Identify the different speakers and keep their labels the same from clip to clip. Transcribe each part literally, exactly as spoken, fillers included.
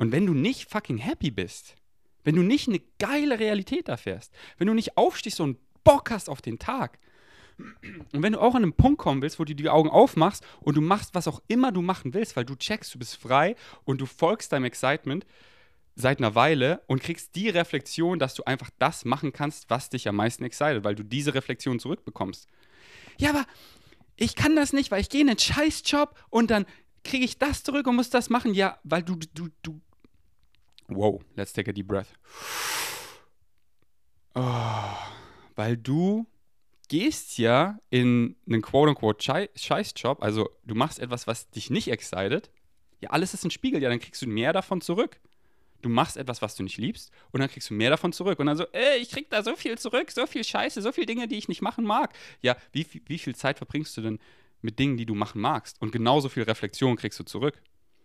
Speaker 1: Und wenn du nicht fucking happy bist, wenn du nicht eine geile Realität erfährst, wenn du nicht aufstehst und Bock hast auf den Tag, und wenn du auch an einen Punkt kommen willst, wo du die Augen aufmachst und du machst, was auch immer du machen willst, weil du checkst, du bist frei und du folgst deinem Excitement seit einer Weile und kriegst die Reflexion, dass du einfach das machen kannst, was dich am meisten excited, weil du diese Reflexion zurückbekommst. Ja, aber ich kann das nicht, weil ich gehe in einen Scheißjob und dann kriege ich das zurück und muss das machen. Ja, weil du, du, du. Wow, let's take a deep breath. Oh, weil du gehst ja in einen quote-unquote Schei- Scheißjob, also du machst etwas, was dich nicht excited. Ja, alles ist ein Spiegel, ja, dann kriegst du mehr davon zurück. Du machst etwas, was du nicht liebst und dann kriegst du mehr davon zurück. Und dann so, ey, ich krieg da so viel zurück, so viel Scheiße, so viele Dinge, die ich nicht machen mag. Ja, wie, wie, wie viel Zeit verbringst du denn mit Dingen, die du machen magst? Und genauso viel Reflexion kriegst du zurück.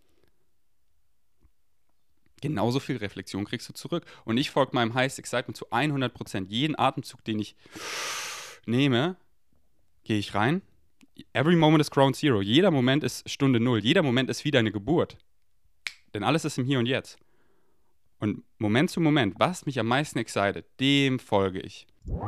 Speaker 1: Genauso viel Reflexion kriegst du zurück. Und ich folge meinem Highest Excitement zu hundert Prozent. Jeden Atemzug, den ich nehme, gehe ich rein. Every moment is ground zero. Jeder Moment ist Stunde null. Jeder Moment ist wieder eine Geburt. Denn alles ist im Hier und Jetzt. Und Moment zu Moment, was mich am meisten excited, dem folge ich.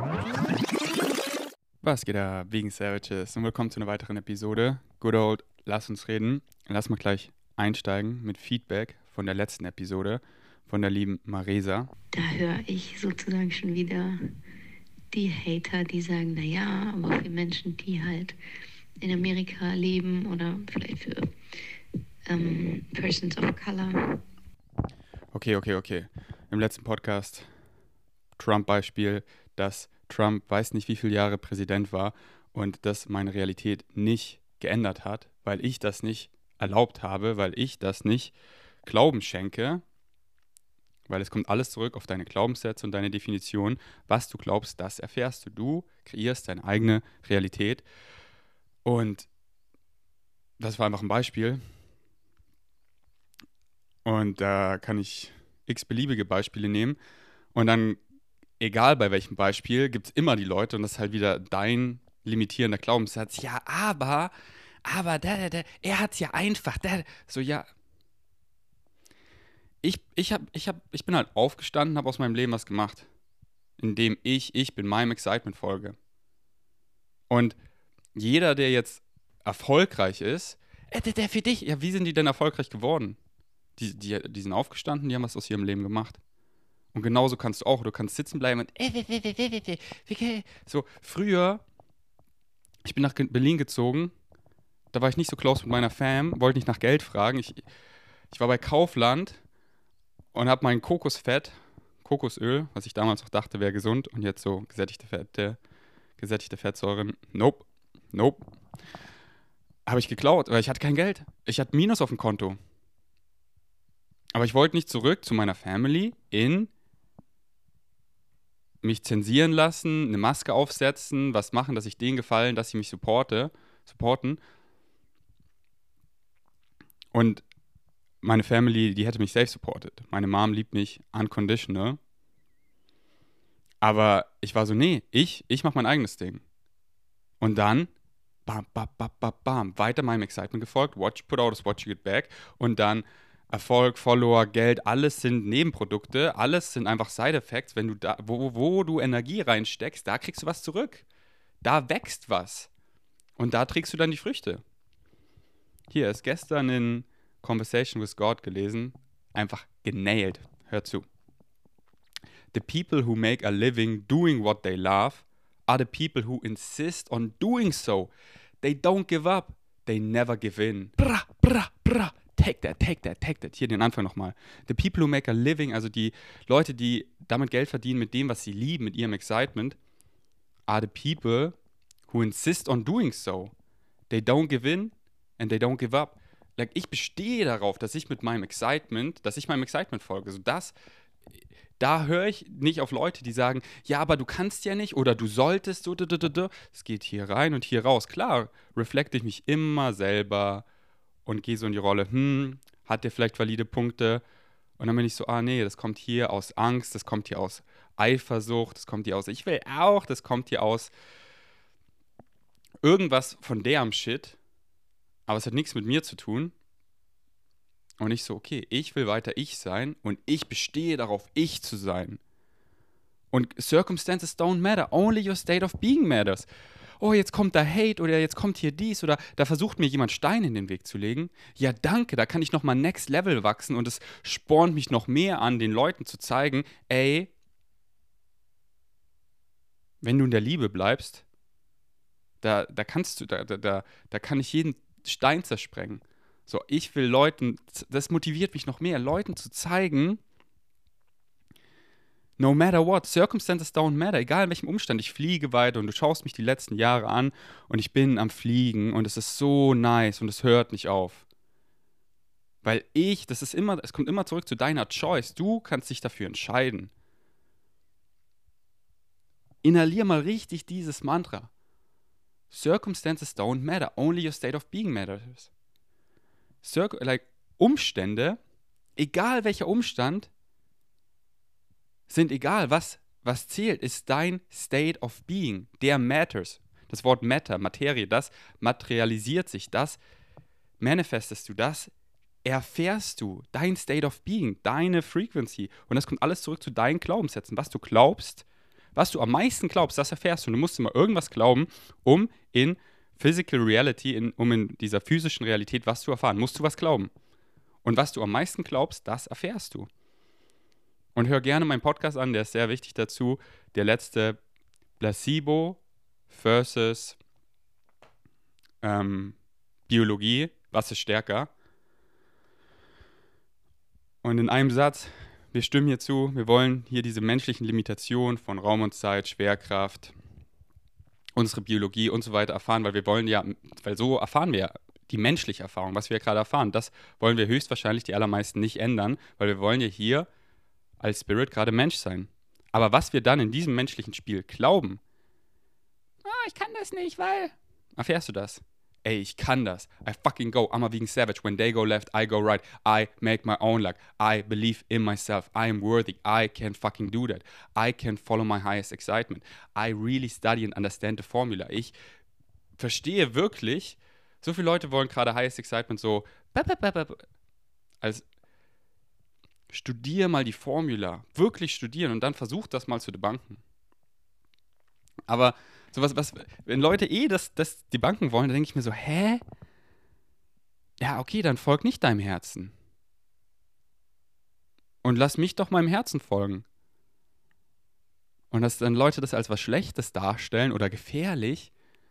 Speaker 1: Was geht da, Vegan Savages? Und willkommen zu einer weiteren Episode. Good old, lass uns reden. Lass mal gleich einsteigen mit Feedback von der letzten Episode von der lieben Maresa.
Speaker 2: Da höre ich sozusagen schon wieder die Hater, die sagen, naja, aber für Menschen, die halt in Amerika leben oder vielleicht für ähm, Persons of Color.
Speaker 1: Okay, okay, okay. Im letzten Podcast Trump-Beispiel, dass Trump weiß nicht, wie viele Jahre Präsident war und das meine Realität nicht geändert hat, weil ich das nicht erlaubt habe, weil ich das nicht Glauben schenke, weil es kommt alles zurück auf deine Glaubenssätze und deine Definition. Was du glaubst, das erfährst du. Du kreierst deine eigene Realität. Und das war einfach ein Beispiel. Und da kann ich x-beliebige Beispiele nehmen. Und dann, egal bei welchem Beispiel, gibt es immer die Leute, und das ist halt wieder dein limitierender Glaubenssatz. Ja, aber, aber, da, da, da, er hat es ja einfach. Da, so, ja. Ich, ich, hab, ich, hab, ich bin halt aufgestanden, habe aus meinem Leben was gemacht, indem ich, ich bin meinem Excitement folge. Und jeder, der jetzt erfolgreich ist, äh, der, der für dich, ja, wie sind die denn erfolgreich geworden? Die, die, die sind aufgestanden, die haben was aus ihrem Leben gemacht. Und genauso kannst du auch, du kannst sitzen bleiben und so, früher, ich bin nach Berlin gezogen, da war ich nicht so close mit meiner Fam, wollte nicht nach Geld fragen. Ich, ich war bei Kaufland und habe mein Kokosfett, Kokosöl, was ich damals auch dachte, wäre gesund und jetzt so gesättigte Fette, gesättigte Fettsäuren, nope, nope, habe ich geklaut, weil ich hatte kein Geld. Ich hatte Minus auf dem Konto. Aber ich wollte nicht zurück zu meiner Family in mich zensieren lassen, eine Maske aufsetzen, was machen, dass ich denen gefallen, dass sie mich supporte, supporten. Und meine Family, die hätte mich safe supported. Meine Mom liebt mich unconditional. Aber ich war so, nee, ich, ich mache mein eigenes Ding. Und dann, bam, bam, bam, bam, bam, weiter meinem Excitement gefolgt. What you put out is what you get back. Und dann Erfolg, Follower, Geld, alles sind Nebenprodukte, alles sind einfach Side-Effects. Wenn du da, wo, wo du Energie reinsteckst, da kriegst du was zurück. Da wächst was. Und da trägst du dann die Früchte. Hier ist gestern in Conversation with God gelesen, einfach genailt. Hör zu. The people who make a living doing what they love are the people who insist on doing so. They don't give up. They never give in. Bra, bra, bra. Take that, take that, take that. Hier den Anfang nochmal. The people who make a living, also die Leute, die damit Geld verdienen mit dem, was sie lieben, mit ihrem Excitement, are the people who insist on doing so. They don't give in and they don't give up. Like, ich bestehe darauf, dass ich mit meinem Excitement, dass ich meinem Excitement folge. Also das, da höre ich nicht auf Leute, die sagen, ja, aber du kannst ja nicht oder du solltest, so, es geht hier rein und hier raus. Klar, reflekte ich mich immer selber und gehe so in die Rolle, hm, hat der vielleicht valide Punkte? Und dann bin ich so, ah nee, das kommt hier aus Angst, das kommt hier aus Eifersucht, das kommt hier aus, ich will auch, das kommt hier aus irgendwas von der am Shit, aber es hat nichts mit mir zu tun. Und ich so, okay, ich will weiter ich sein und ich bestehe darauf, ich zu sein. Und circumstances don't matter, only your state of being matters. Oh, jetzt kommt da Hate oder jetzt kommt hier dies oder da versucht mir jemand Steine in den Weg zu legen. Ja, danke, da kann ich nochmal next level wachsen und es spornt mich noch mehr an, den Leuten zu zeigen, ey, wenn du in der Liebe bleibst, da, da kannst du, da, da, da, da kann ich jeden Stein zersprengen. So, ich will Leuten, das motiviert mich noch mehr, Leuten zu zeigen, no matter what, circumstances don't matter, egal in welchem Umstand, ich fliege weiter und du schaust mich die letzten Jahre an und ich bin am Fliegen und es ist so nice und es hört nicht auf. Weil ich, das ist immer, es kommt immer zurück zu deiner Choice, du kannst dich dafür entscheiden. Inhalier mal richtig dieses Mantra. Circumstances don't matter, only your state of being matters. Circ- like, Umstände, egal welcher Umstand, sind egal. Was, was zählt, ist dein State of Being, der matters. Das Wort Matter, Materie, das materialisiert sich, das manifestest du, das erfährst du, dein State of Being, deine Frequency. Und das kommt alles zurück zu deinen Glaubenssätzen. Was du glaubst, was du am meisten glaubst, das erfährst du. Und du musst immer irgendwas glauben, um in Physical Reality, in, um in dieser physischen Realität was zu erfahren. Musst du was glauben. Und was du am meisten glaubst, das erfährst du. Und hör gerne meinen Podcast an, der ist sehr wichtig dazu. Der letzte, Placebo versus ähm, Biologie, was ist stärker? Und in einem Satz, wir stimmen hier zu, wir wollen hier diese menschlichen Limitationen von Raum und Zeit, Schwerkraft, unsere Biologie und so weiter erfahren, weil wir wollen ja, weil so erfahren wir ja die menschliche Erfahrung, was wir gerade erfahren. Das wollen wir höchstwahrscheinlich die allermeisten nicht ändern, weil wir wollen ja hier als Spirit gerade Mensch sein. Aber was wir dann in diesem menschlichen Spiel glauben, ah, ich kann das nicht, weil... Erfährst du das? Ey, ich kann das. I fucking go. I'm a vegan savage. When they go left, I go right. I make my own luck. I believe in myself. I am worthy. I can fucking do that. I can follow my highest excitement. I really study and understand the formula. Ich verstehe wirklich, so viele Leute wollen gerade highest excitement so als studier mal die Formula, wirklich studieren und dann versuch das mal zu debunken. Aber sowas, was, wenn Leute eh das, das debunken wollen, dann denke ich mir so, hä? Ja, okay, dann folg nicht deinem Herzen. Und lass mich doch meinem Herzen folgen. Und dass dann Leute das als was Schlechtes darstellen oder gefährlich,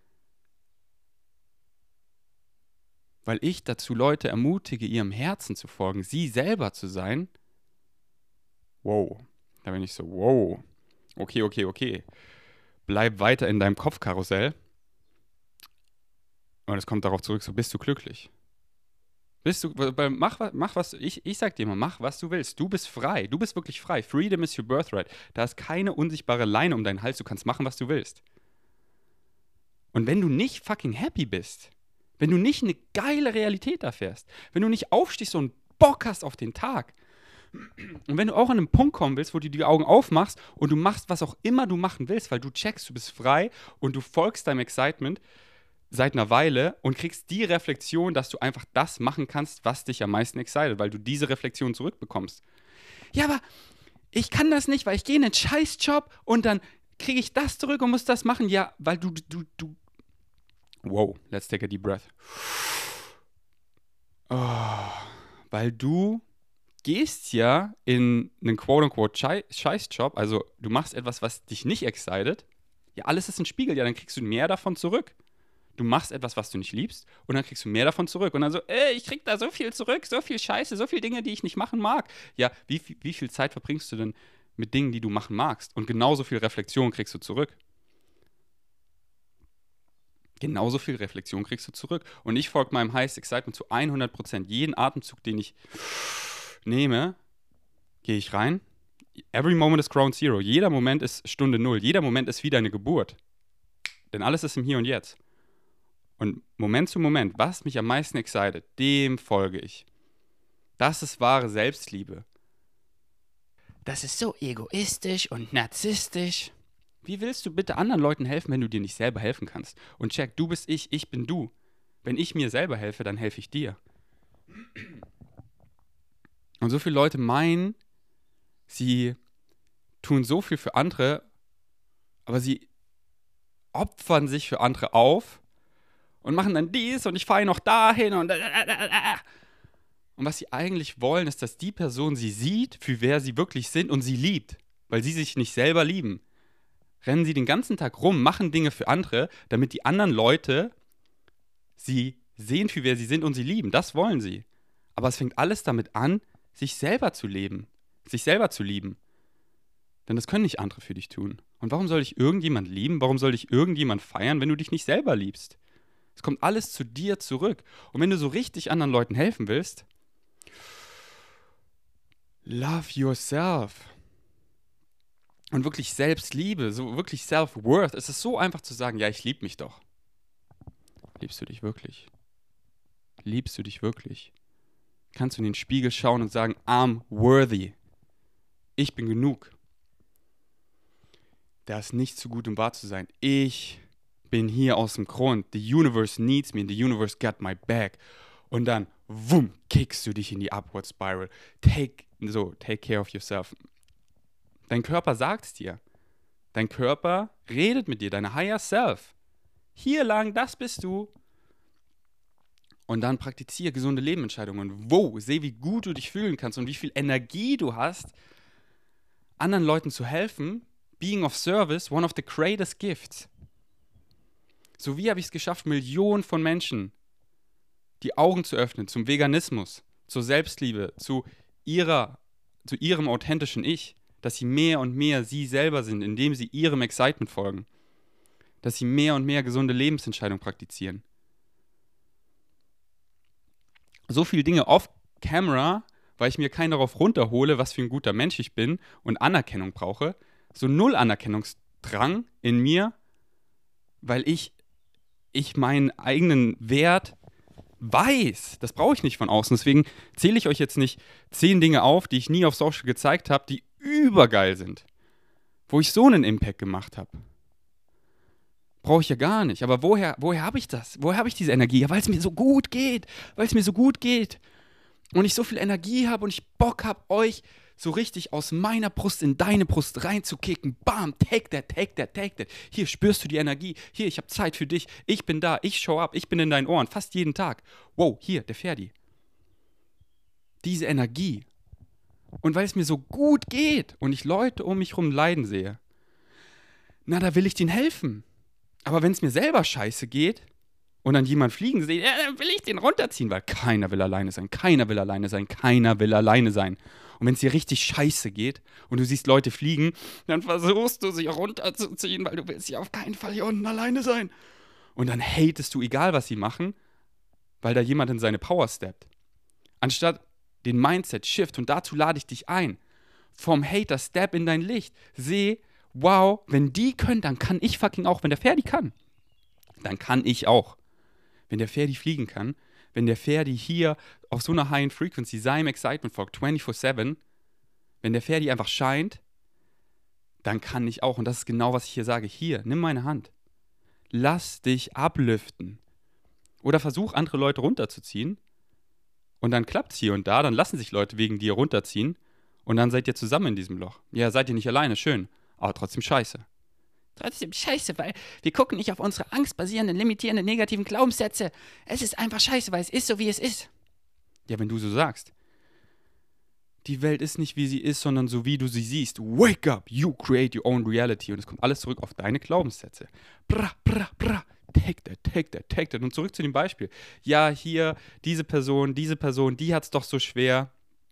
Speaker 1: weil ich dazu Leute ermutige, ihrem Herzen zu folgen, sie selber zu sein. Wow, da bin ich so, wow. Okay, okay, okay. Bleib weiter in deinem Kopfkarussell. Und es kommt darauf zurück, so bist du glücklich. Bist du, mach, mach was, ich, ich sag dir mal, mach was du willst. Du bist frei, du bist wirklich frei. Freedom is your birthright. Da ist keine unsichtbare Leine um deinen Hals, du kannst machen, was du willst. Und wenn du nicht fucking happy bist, wenn du nicht eine geile Realität erfährst, wenn du nicht aufstehst und Bock hast auf den Tag, und wenn du auch an einen Punkt kommen willst, wo du die Augen aufmachst und du machst, was auch immer du machen willst, weil du checkst, du bist frei und du folgst deinem Excitement seit einer Weile und kriegst die Reflexion, dass du einfach das machen kannst, was dich am meisten excited, weil du diese Reflexion zurückbekommst. Ja, aber ich kann das nicht, weil ich gehe in einen Scheißjob und dann kriege ich das zurück und muss das machen. Ja, weil du, du, du... Wow, let's take a deep breath. Oh, weil du gehst ja in einen quote-unquote Scheißjob, also du machst etwas, was dich nicht excited, ja, alles ist ein Spiegel, ja, dann kriegst du mehr davon zurück. Du machst etwas, was du nicht liebst und dann kriegst du mehr davon zurück. Und dann so, ey, ich krieg da so viel zurück, so viel Scheiße, so viele Dinge, die ich nicht machen mag. Ja, wie, wie viel Zeit verbringst du denn mit Dingen, die du machen magst? Und genauso viel Reflexion kriegst du zurück. Genauso viel Reflexion kriegst du zurück. Und ich folge meinem Highest Excitement zu hundert Prozent. Jeden Atemzug, den ich nehme, gehe ich rein. Every moment is ground zero. Jeder Moment ist Stunde null. Jeder Moment ist wie deine Geburt. Denn alles ist im Hier und Jetzt. Und Moment zu Moment, was mich am meisten excited, dem folge ich. Das ist wahre Selbstliebe. Das ist so egoistisch und narzisstisch. Wie willst du bitte anderen Leuten helfen, wenn du dir nicht selber helfen kannst? Und check, du bist ich, ich bin du. Wenn ich mir selber helfe, dann helfe ich dir. Und so viele Leute meinen, sie tun so viel für andere, aber sie opfern sich für andere auf und machen dann dies und ich fahre noch dahin und und was sie eigentlich wollen, ist, dass die Person sie sieht, für wer sie wirklich sind und sie liebt, weil sie sich nicht selber lieben. Rennen sie den ganzen Tag rum, machen Dinge für andere, damit die anderen Leute sie sehen, für wer sie sind und sie lieben. Das wollen sie. Aber es fängt alles damit an, sich selber zu leben, sich selber zu lieben. Denn das können nicht andere für dich tun. Und warum soll dich irgendjemand lieben? Warum soll dich irgendjemand feiern, wenn du dich nicht selber liebst? Es kommt alles zu dir zurück. Und wenn du so richtig anderen Leuten helfen willst, love yourself. Und wirklich Selbstliebe, so wirklich Self-Worth. Es ist so einfach zu sagen, ja, ich liebe mich doch. Liebst du dich wirklich? Liebst du dich wirklich? Kannst du in den Spiegel schauen und sagen, I'm worthy. Ich bin genug. Das ist nicht zu gut, um wahr zu sein. Ich bin hier aus dem Grund. The universe needs me and the universe got my back. Und dann, wumm, kickst du dich in die Upward Spiral. Take, so, take care of yourself. Dein Körper sagt es dir. Dein Körper redet mit dir, deine Higher Self. Hier lang, das bist du. Und dann praktiziere gesunde Lebensentscheidungen. Wow, seh, wie gut du dich fühlen kannst und wie viel Energie du hast, anderen Leuten zu helfen. Being of service, one of the greatest gifts. So wie habe ich es geschafft, Millionen von Menschen die Augen zu öffnen zum Veganismus, zur Selbstliebe, zu ihrer, zu ihrem authentischen Ich, dass sie mehr und mehr sie selber sind, indem sie ihrem Excitement folgen, dass sie mehr und mehr gesunde Lebensentscheidungen praktizieren. So viele Dinge off-camera, weil ich mir keinen darauf runterhole, was für ein guter Mensch ich bin und Anerkennung brauche, so null Anerkennungsdrang in mir, weil ich, ich meinen eigenen Wert weiß. Das brauche ich nicht von außen. Deswegen zähle ich euch jetzt nicht zehn Dinge auf, die ich nie auf Social gezeigt habe, die übergeil sind. Wo ich so einen Impact gemacht habe. Brauche ich ja gar nicht. Aber woher, woher habe ich das? Woher habe ich diese Energie? Ja, weil es mir so gut geht. Weil es mir so gut geht. Und ich so viel Energie habe und ich Bock habe, euch so richtig aus meiner Brust in deine Brust reinzukicken. Bam, take that, take that, take that. Hier spürst du die Energie. Hier, ich habe Zeit für dich. Ich bin da, ich show up, ich bin in deinen Ohren. Fast jeden Tag. Wow, hier, der Ferdi. Diese Energie. Und weil es mir so gut geht und ich Leute um mich herum leiden sehe, na, da will ich denen helfen. Aber wenn es mir selber scheiße geht und dann jemand fliegen sehe, ja, dann will ich den runterziehen, weil keiner will alleine sein, keiner will alleine sein, keiner will alleine sein. Und wenn es dir richtig scheiße geht und du siehst Leute fliegen, dann versuchst du sie runterzuziehen, weil du willst ja auf keinen Fall hier unten alleine sein. Und dann hatest du, egal was sie machen, weil da jemand in seine Power steppt. Anstatt den Mindset-Shift, und dazu lade ich dich ein, vom Hater step in dein Licht. Seh, wow, wenn die können, dann kann ich fucking auch. Wenn der Ferdi kann, dann kann ich auch. Wenn der Ferdi fliegen kann, wenn der Ferdi hier auf so einer High Frequency seinem Excitement folgt, vierundzwanzig sieben, wenn der Ferdi einfach scheint, dann kann ich auch. Und das ist genau, was ich hier sage. Hier, nimm meine Hand. Lass dich ablüften. Oder versuch, andere Leute runterzuziehen. Und dann klappt es hier und da. Dann lassen sich Leute wegen dir runterziehen. Und dann seid ihr zusammen in diesem Loch. Ja, seid ihr nicht alleine, schön. Aber trotzdem scheiße. Trotzdem scheiße, weil wir gucken nicht auf unsere angstbasierenden, limitierenden, negativen Glaubenssätze. Es ist einfach scheiße, weil es ist so, wie es ist. Ja, wenn du so sagst. Die Welt ist nicht, wie sie ist, sondern so, wie du sie siehst. Wake up, you create your own reality. Und es kommt alles zurück auf deine Glaubenssätze. Bra, bra, bra. Take that, take that, take that. Und zurück zu dem Beispiel. Ja, hier, diese Person, diese Person, die hat es doch so schwer.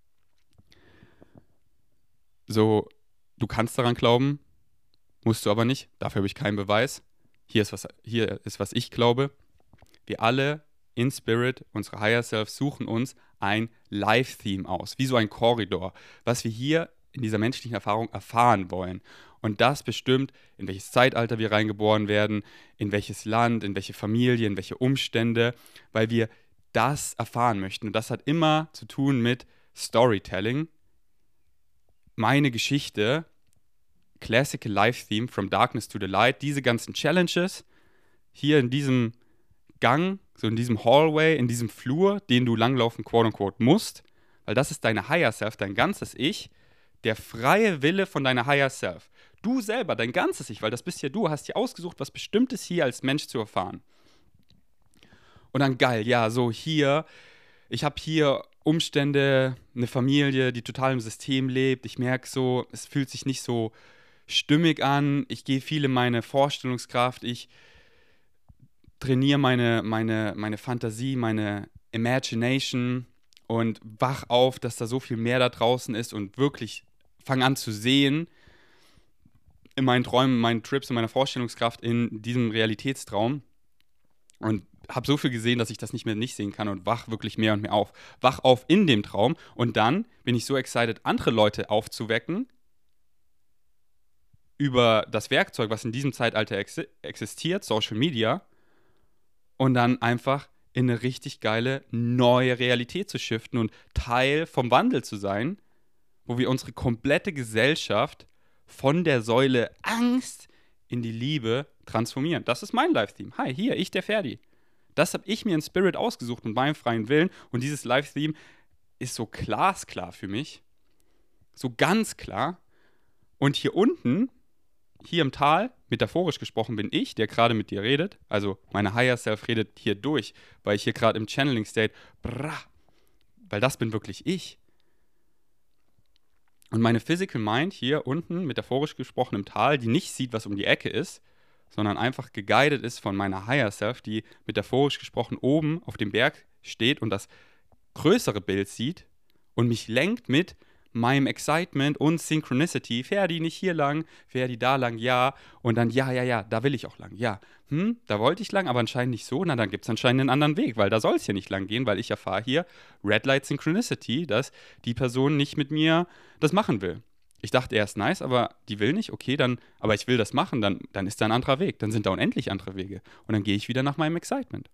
Speaker 1: So, du kannst daran glauben, musst du aber nicht. Dafür habe ich keinen Beweis. Hier ist was, hier ist, was ich glaube. Wir alle in Spirit, unsere Higher Self, suchen uns ein Life-Theme aus, wie so ein Korridor, was wir hier in dieser menschlichen Erfahrung erfahren wollen. Und das bestimmt, in welches Zeitalter wir reingeboren werden, in welches Land, in welche Familie, in welche Umstände, weil wir das erfahren möchten. Und das hat immer zu tun mit Storytelling. Meine Geschichte, Classical Life Theme, From Darkness to the Light, diese ganzen Challenges, hier in diesem Gang, so in diesem Hallway, in diesem Flur, den du langlaufen, quote unquote, musst, Weil das ist deine Higher Self, dein ganzes Ich, der freie Wille von deiner Higher Self. Du selber, dein ganzes Ich, weil das bist ja du, hast dir ausgesucht, was Bestimmtes hier als Mensch zu erfahren. Und dann geil, ja, so hier, ich habe hier Umstände, eine Familie, die total im System lebt. Ich merke so, es fühlt sich nicht so stimmig an. Ich gehe viel in meine Vorstellungskraft. Ich trainiere meine, meine, meine Fantasie, meine Imagination und wach auf, dass da so viel mehr da draußen ist und wirklich fange an zu sehen in meinen Träumen, in meinen Trips, in meiner Vorstellungskraft, in diesem Realitätstraum. Und habe so viel gesehen, dass ich das nicht mehr nicht sehen kann und wach wirklich mehr und mehr auf. Wach auf in dem Traum und dann bin ich so excited, andere Leute aufzuwecken über das Werkzeug, was in diesem Zeitalter ex- existiert, Social Media, und dann einfach in eine richtig geile neue Realität zu shiften und Teil vom Wandel zu sein, wo wir unsere komplette Gesellschaft von der Säule Angst in die Liebe transformieren. Das ist mein Live-Theme. Hi, hier, ich, der Ferdi. Das habe ich mir in Spirit ausgesucht mit meinem freien Willen. Und dieses Live-Theme ist so glasklar für mich. So ganz klar. Und hier unten, hier im Tal, metaphorisch gesprochen, bin ich, der gerade mit dir redet. Also meine Higher Self redet hier durch, weil ich hier gerade im Channeling State, brah, weil das bin wirklich ich. Und meine Physical Mind hier unten, metaphorisch gesprochen im Tal, die nicht sieht, was um die Ecke ist, sondern einfach geguided ist von meiner Higher Self, die metaphorisch gesprochen oben auf dem Berg steht und das größere Bild sieht und mich lenkt mit meinem Excitement und Synchronicity. Ferdi, nicht hier lang, Ferdi, da lang, ja. Und dann, ja, ja, ja, da will ich auch lang, ja. Hm, da wollte ich lang, aber anscheinend nicht so. Na, dann gibt es anscheinend einen anderen Weg, weil da soll es hier nicht lang gehen, weil ich erfahre hier Red Light Synchronicity, dass die Person nicht mit mir das machen will. Ich dachte erst, nice, aber die will nicht, okay, dann, aber ich will das machen, dann, dann ist da ein anderer Weg. Dann sind da unendlich andere Wege. Und dann gehe ich wieder nach meinem Excitement.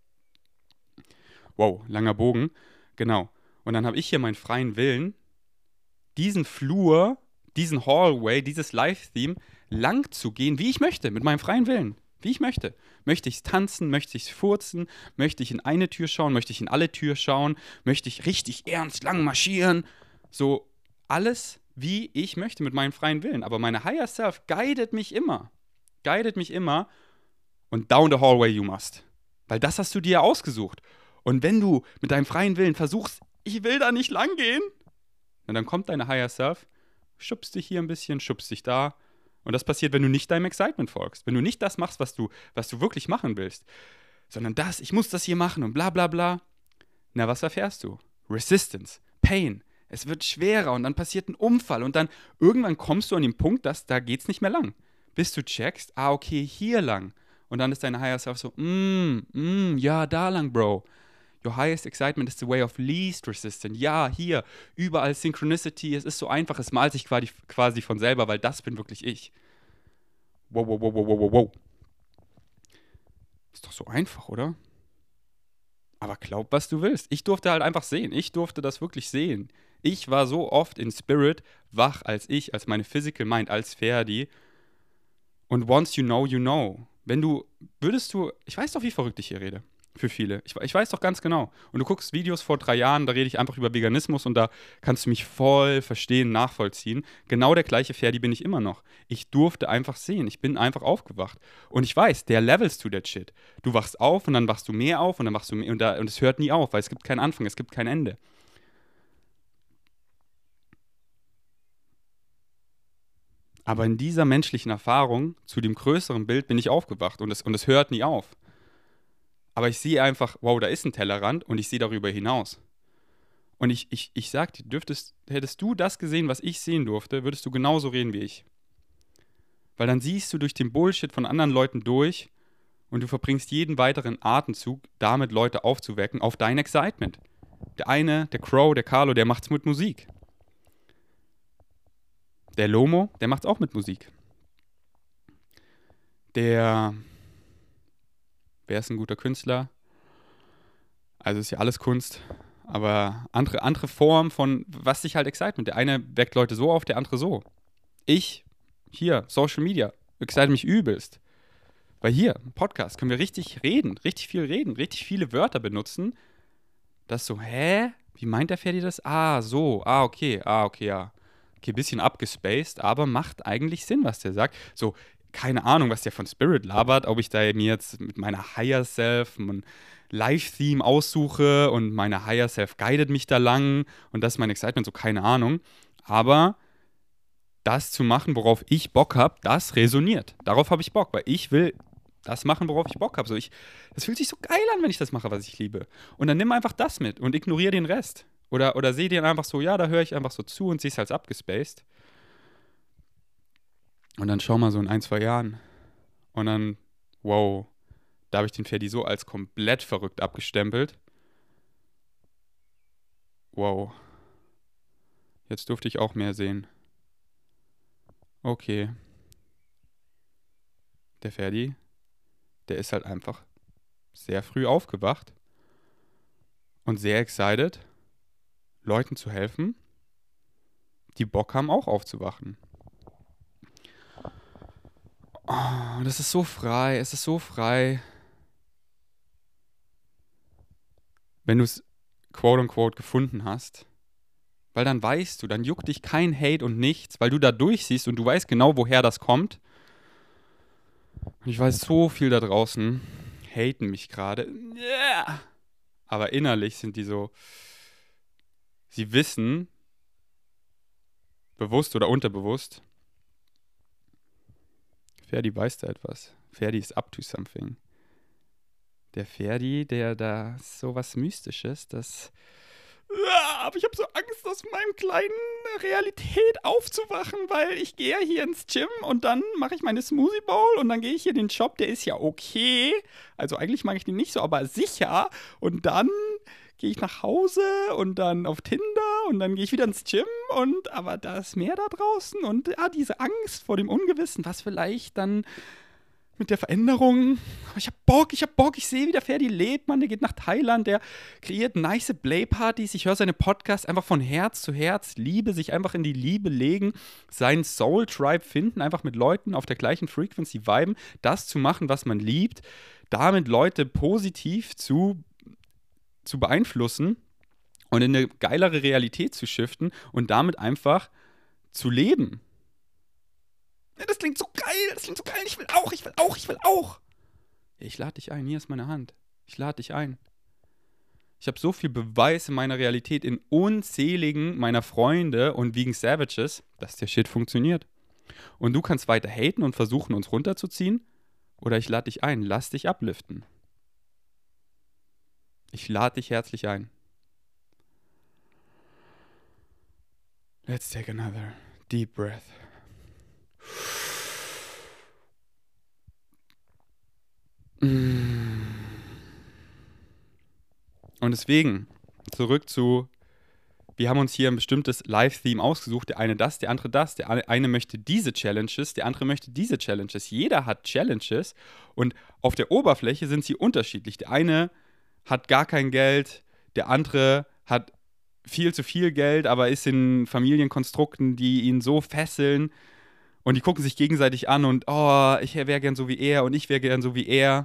Speaker 1: Wow, langer Bogen. Genau. Und dann habe ich hier meinen freien Willen, diesen Flur, diesen Hallway, dieses Live-Theme lang zu gehen, wie ich möchte, mit meinem freien Willen. Wie ich möchte. Möchte ich tanzen, möchte ich furzen, möchte ich in eine Tür schauen, möchte ich in alle Türen schauen, möchte ich richtig ernst lang marschieren. So alles, wie ich möchte, mit meinem freien Willen. Aber meine Higher Self guidet mich immer. Guidet mich immer. Und down the hallway you must. Weil das hast du dir ausgesucht. Und wenn du mit deinem freien Willen versuchst, ich will da nicht lang gehen, und dann kommt deine Higher Self, schubst dich hier ein bisschen, schubst dich da. Und das passiert, wenn du nicht deinem Excitement folgst. Wenn du nicht das machst, was du, was du wirklich machen willst. Sondern das, ich muss das hier machen und bla bla bla. Na, was erfährst du? Resistance, Pain. Es wird schwerer und dann passiert ein Unfall. Und dann irgendwann kommst du an den Punkt, dass da geht's nicht mehr lang. Bis du checkst, ah, okay, hier lang. Und dann ist deine Higher Self so, mm, mm, ja, da lang, Bro. Your highest excitement is the way of least resistance. Ja, hier, überall Synchronicity. Es ist so einfach, es malt sich quasi, quasi von selber, weil das bin wirklich ich. Wow, wow, wow, wow, wow, wow. Ist doch so einfach, oder? Aber glaub, was du willst. Ich durfte halt einfach sehen. Ich durfte das wirklich sehen. Ich war so oft in Spirit wach als ich, als meine Physical Mind, als Ferdi. Und once you know, you know. Wenn du, würdest du, ich weiß doch, wie verrückt ich hier rede. Für viele. Ich, ich weiß doch ganz genau. Und du guckst Videos vor drei Jahren, da rede ich einfach über Veganismus und da kannst du mich voll verstehen, nachvollziehen. Genau der gleiche Ferdi bin ich immer noch. Ich durfte einfach sehen. Ich bin einfach aufgewacht. Und ich weiß, der levels to that shit. Du wachst auf und dann wachst du mehr auf und dann wachst du mehr und, da, und es hört nie auf, weil es gibt keinen Anfang, es gibt kein Ende. Aber in dieser menschlichen Erfahrung zu dem größeren Bild bin ich aufgewacht und es, und es hört nie auf. Aber ich sehe einfach, wow, da ist ein Tellerrand und ich sehe darüber hinaus. Und ich, ich, ich sag dir, dürftest, hättest du das gesehen, was ich sehen durfte, würdest du genauso reden wie ich. Weil dann siehst du durch den Bullshit von anderen Leuten durch und du verbringst jeden weiteren Atemzug damit, Leute aufzuwecken auf dein Excitement. Der eine, der Crow, der Carlo, der macht's mit Musik. Der Lomo, der macht's auch mit Musik. Der... Wer ist ein guter Künstler? Also ist ja alles Kunst, aber andere, andere Form von, was sich halt Excitement. Der eine weckt Leute so auf, der andere so. Ich, hier, Social Media, excite mich übelst. Weil hier, im Podcast, können wir richtig reden, richtig viel reden, richtig viele Wörter benutzen. Das so, hä? Wie meint der Ferdi das? Ah, so. Ah, okay. Ah, okay, ja. Okay, bisschen abgespaced, aber macht eigentlich Sinn, was der sagt. So, keine Ahnung, was der von Spirit labert, ob ich da mir jetzt mit meiner Higher Self ein Live-Theme aussuche und meine Higher Self guidet mich da lang und das ist mein Excitement, so keine Ahnung. Aber das zu machen, worauf ich Bock habe, das resoniert. Darauf habe ich Bock, weil ich will das machen, worauf ich Bock habe. So, ich, das fühlt sich so geil an, wenn ich das mache, was ich liebe. Und dann nimm einfach das mit und ignoriere den Rest. Oder, oder sehe den einfach so, ja, da höre ich einfach so zu und sehe es als abgespaced. Und dann schau mal so in ein, zwei Jahren. Und dann, wow, da habe ich den Ferdi so als komplett verrückt abgestempelt. Wow. Jetzt durfte ich auch mehr sehen. Okay. Der Ferdi, der ist halt einfach sehr früh aufgewacht und sehr excited, Leuten zu helfen, die Bock haben, auch aufzuwachen. Oh, das ist so frei, es ist so frei. Wenn du es quote-unquote gefunden hast, weil dann weißt du, dann juckt dich kein Hate und nichts, weil du da durchsiehst und du weißt genau, woher das kommt. Und ich weiß, so viel da draußen haten mich gerade. Yeah. Aber innerlich sind die so, sie wissen, bewusst oder unterbewusst, Ferdi weiß da etwas. Ferdi ist up to something. Der Ferdi, der da so was Mystisches, das... Aber ich habe so Angst, aus meinem kleinen Realität aufzuwachen, weil ich gehe ja hier ins Gym und dann mache ich meine Smoothie Bowl und dann gehe ich hier in den Shop, der ist ja okay. Also eigentlich mag ich den nicht so, aber sicher. Und dann gehe ich nach Hause und dann auf Tinder und dann gehe ich wieder ins Gym und aber da ist mehr da draußen und ja, diese Angst vor dem Ungewissen, was vielleicht dann mit der Veränderung. Ich hab Bock, ich hab Bock, ich sehe, wie der Ferdi lebt, Mann, der geht nach Thailand, der kreiert nice Play-Partys, ich höre seine Podcasts einfach von Herz zu Herz, Liebe, sich einfach in die Liebe legen, seinen Soul-Tribe finden, einfach mit Leuten auf der gleichen Frequency viben, das zu machen, was man liebt, damit Leute positiv zu, zu beeinflussen und in eine geilere Realität zu shiften und damit einfach zu leben. Das klingt so geil, das klingt so geil. Ich will auch, ich will auch, ich will auch. Ich lade dich ein, hier ist meine Hand. Ich lade dich ein. Ich habe so viel Beweis in meiner Realität, in unzähligen meiner Freunde und Vegan Savages, dass der Shit funktioniert. Und du kannst weiter haten und versuchen, uns runterzuziehen. Oder ich lade dich ein, lass dich upliften. Ich lade dich herzlich ein. Let's take another deep breath. Und deswegen, zurück zu, wir haben uns hier ein bestimmtes Live-Theme ausgesucht, der eine das, der andere das, der eine möchte diese Challenges, der andere möchte diese Challenges. Jeder hat Challenges und auf der Oberfläche sind sie unterschiedlich. Der eine hat gar kein Geld, der andere hat viel zu viel Geld, aber ist in Familienkonstrukten, die ihn so fesseln und die gucken sich gegenseitig an und oh, ich wäre gern so wie er und ich wäre gern so wie er.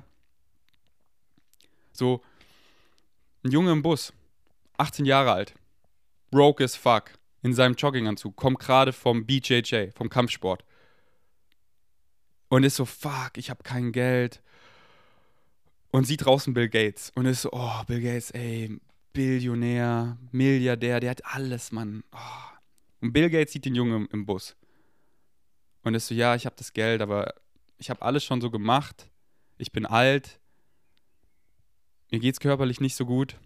Speaker 1: So, ein Junge im Bus, achtzehn Jahre alt, broke as fuck, in seinem Jogginganzug, kommt gerade vom B J J, vom Kampfsport. Und ist so, fuck, ich habe kein Geld. Und sieht draußen Bill Gates. Und ist so, oh, Bill Gates, ey, Billionär, Milliardär, der hat alles, Mann. Oh. Und Bill Gates sieht den Jungen im, im Bus. Und ist so, ja, ich habe das Geld, aber ich habe alles schon so gemacht. Ich bin alt. Mir geht's körperlich nicht so gut.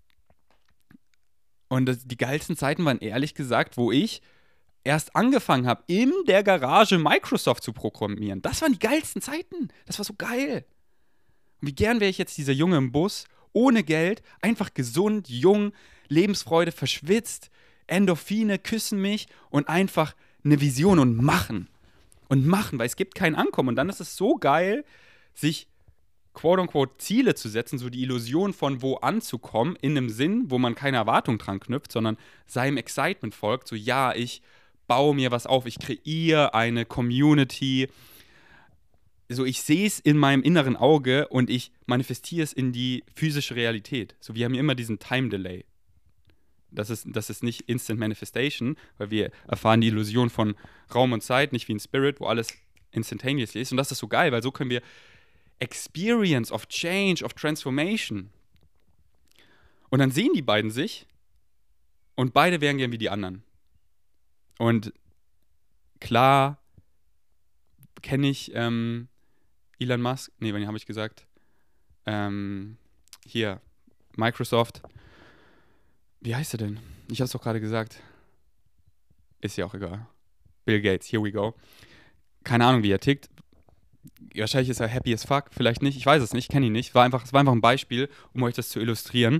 Speaker 1: Und das, die geilsten Zeiten waren ehrlich gesagt, wo ich erst angefangen habe, in der Garage Microsoft zu programmieren. Das waren die geilsten Zeiten. Das war so geil. Und wie gern wäre ich jetzt dieser Junge im Bus, ohne Geld, einfach gesund, jung, Lebensfreude, verschwitzt, Endorphine küssen mich und einfach eine Vision und machen. Und machen, weil es gibt kein Ankommen. Und dann ist es so geil, sich quote-unquote Ziele zu setzen, so die Illusion von wo anzukommen, in einem Sinn, wo man keine Erwartung dran knüpft, sondern seinem Excitement folgt. So, ja, ich baue mir was auf, ich kreiere eine Community. So, ich sehe es in meinem inneren Auge und ich manifestiere es in die physische Realität. So, wir haben ja immer diesen Time-Delay. das ist, das ist nicht Instant Manifestation, weil wir erfahren die Illusion von Raum und Zeit, nicht wie ein Spirit, wo alles instantaneously ist. Und das ist so geil, weil so können wir Experience of Change, of Transformation. Und dann sehen die beiden sich und beide wären gern wie die anderen. Und klar kenne ich ähm, Elon Musk, nee, wann habe ich gesagt? Ähm, hier, Microsoft. Wie heißt er denn? Ich habe es doch gerade gesagt. Ist ja auch egal. Bill Gates, here we go. Keine Ahnung, wie er tickt. Wahrscheinlich ist er happy as fuck, vielleicht nicht. Ich weiß es nicht, kenne ihn nicht. War einfach, es war einfach ein Beispiel, um euch das zu illustrieren.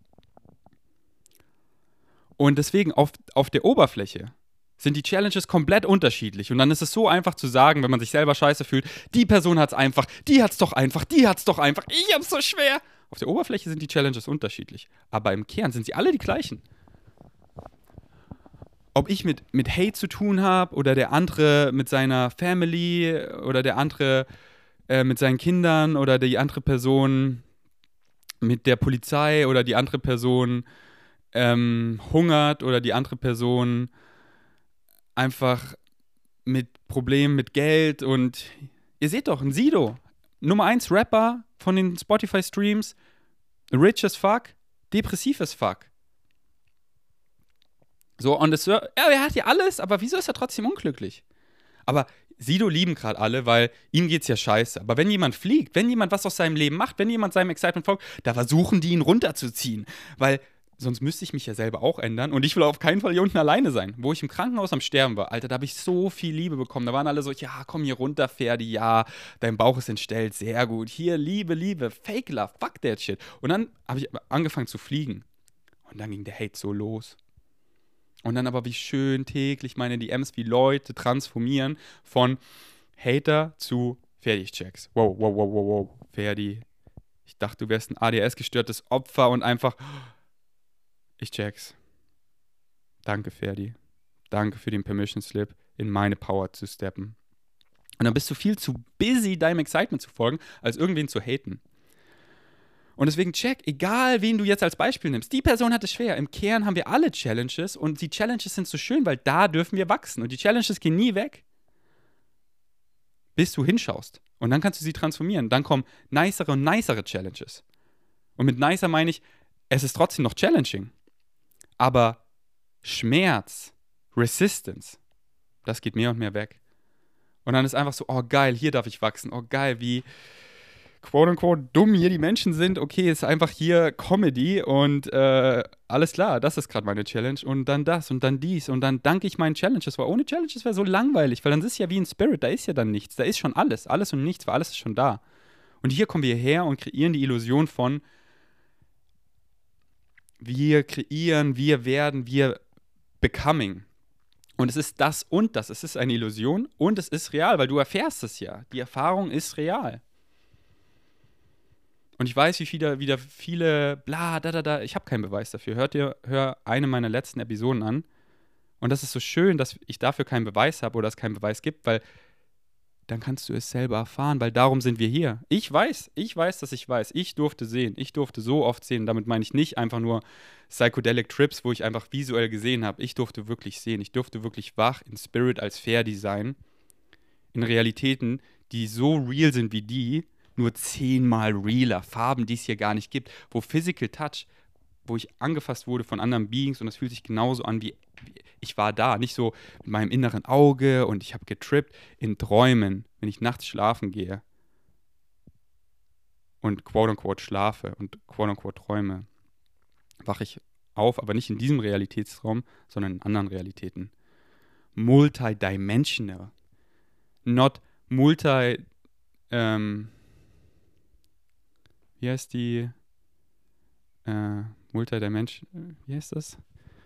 Speaker 1: Und deswegen, auf, auf der Oberfläche sind die Challenges komplett unterschiedlich. Und dann ist es so einfach zu sagen, wenn man sich selber scheiße fühlt, die Person hat's einfach, die hat's doch einfach, die hat's doch einfach, ich hab's so schwer. Auf der Oberfläche sind die Challenges unterschiedlich. Aber im Kern sind sie alle die gleichen. Ob ich mit, mit Hate zu tun habe oder der andere mit seiner Family oder der andere äh, mit seinen Kindern oder die andere Person mit der Polizei oder die andere Person ähm, hungert oder die andere Person einfach mit Problemen mit Geld und ihr seht doch, ein Sido, Nummer eins Rapper von den Spotify-Streams, rich as fuck, depressiv as fuck. So, und es, ja, er hat ja alles, aber wieso ist er trotzdem unglücklich? Aber Sido lieben gerade alle, weil ihm geht's ja scheiße. Aber wenn jemand fliegt, wenn jemand was aus seinem Leben macht, wenn jemand seinem Excitement folgt, da versuchen die ihn runterzuziehen. Weil sonst müsste ich mich ja selber auch ändern und ich will auf keinen Fall hier unten alleine sein. Wo ich im Krankenhaus am Sterben war, Alter, da habe ich so viel Liebe bekommen. Da waren alle so, ja, komm hier runter, Ferdi, ja, dein Bauch ist entstellt, sehr gut. Hier, Liebe, Liebe, Fake Love, fuck that shit. Und dann habe ich angefangen zu fliegen. Und dann ging der Hate so los. Und dann aber wie schön täglich meine D Ms, wie Leute transformieren von Hater zu Ferdi, ich check's. Wow, wow, wow, wow, wow, Ferdi. Ich dachte, du wärst ein A D S gestörtes Opfer und einfach, ich check's. Danke, Ferdi. Danke für den Permission Slip, in meine Power zu steppen. Und dann bist du viel zu busy, deinem Excitement zu folgen, als irgendwen zu haten. Und deswegen check, egal wen du jetzt als Beispiel nimmst, die Person hat es schwer. Im Kern haben wir alle Challenges und die Challenges sind so schön, weil da dürfen wir wachsen. Und die Challenges gehen nie weg, bis du hinschaust. Und dann kannst du sie transformieren. Dann kommen nicere und nicere Challenges. Und mit nicer meine ich, es ist trotzdem noch challenging. Aber Schmerz, Resistance, das geht mehr und mehr weg. Und dann ist einfach so, oh geil, hier darf ich wachsen. Oh geil, wie quote-unquote dumm hier die Menschen sind. Okay, ist einfach hier Comedy und äh, alles klar, das ist gerade meine Challenge. Und dann das und dann dies und dann danke ich meinen Challenges, weil ohne Challenges wäre so langweilig, weil dann ist es ja wie ein Spirit, da ist ja dann nichts, da ist schon alles, alles und nichts, weil alles ist schon da. Und hier kommen wir her und kreieren die Illusion von wir kreieren, wir werden, wir becoming. Und es ist das und das, es ist eine Illusion und es ist real, weil du erfährst es ja. Die Erfahrung ist real. Und ich weiß, wie viele, wieder viele, bla, da, da, da, ich habe keinen Beweis dafür. Hört ihr, hör eine meiner letzten Episoden an. Und das ist so schön, dass ich dafür keinen Beweis habe oder es keinen Beweis gibt, weil dann kannst du es selber erfahren, weil darum sind wir hier. Ich weiß, ich weiß, dass ich weiß. Ich durfte sehen. Ich durfte so oft sehen. Damit meine ich nicht einfach nur Psychedelic Trips, wo ich einfach visuell gesehen habe. Ich durfte wirklich sehen. Ich durfte wirklich wach in Spirit als Ferdi sein. In Realitäten, die so real sind wie die, nur zehnmal realer. Farben, die es hier gar nicht gibt. Wo Physical Touch, wo ich angefasst wurde von anderen Beings und das fühlt sich genauso an wie, wie ich war da. Nicht so mit meinem inneren Auge und ich habe getrippt. In Träumen, wenn ich nachts schlafen gehe und quote-unquote schlafe und quote-unquote träume, wache ich auf, aber nicht in diesem Realitätsraum, sondern in anderen Realitäten. Multidimensional. Not multi, ähm, wie heißt die, äh, Multidimension, wie heißt das?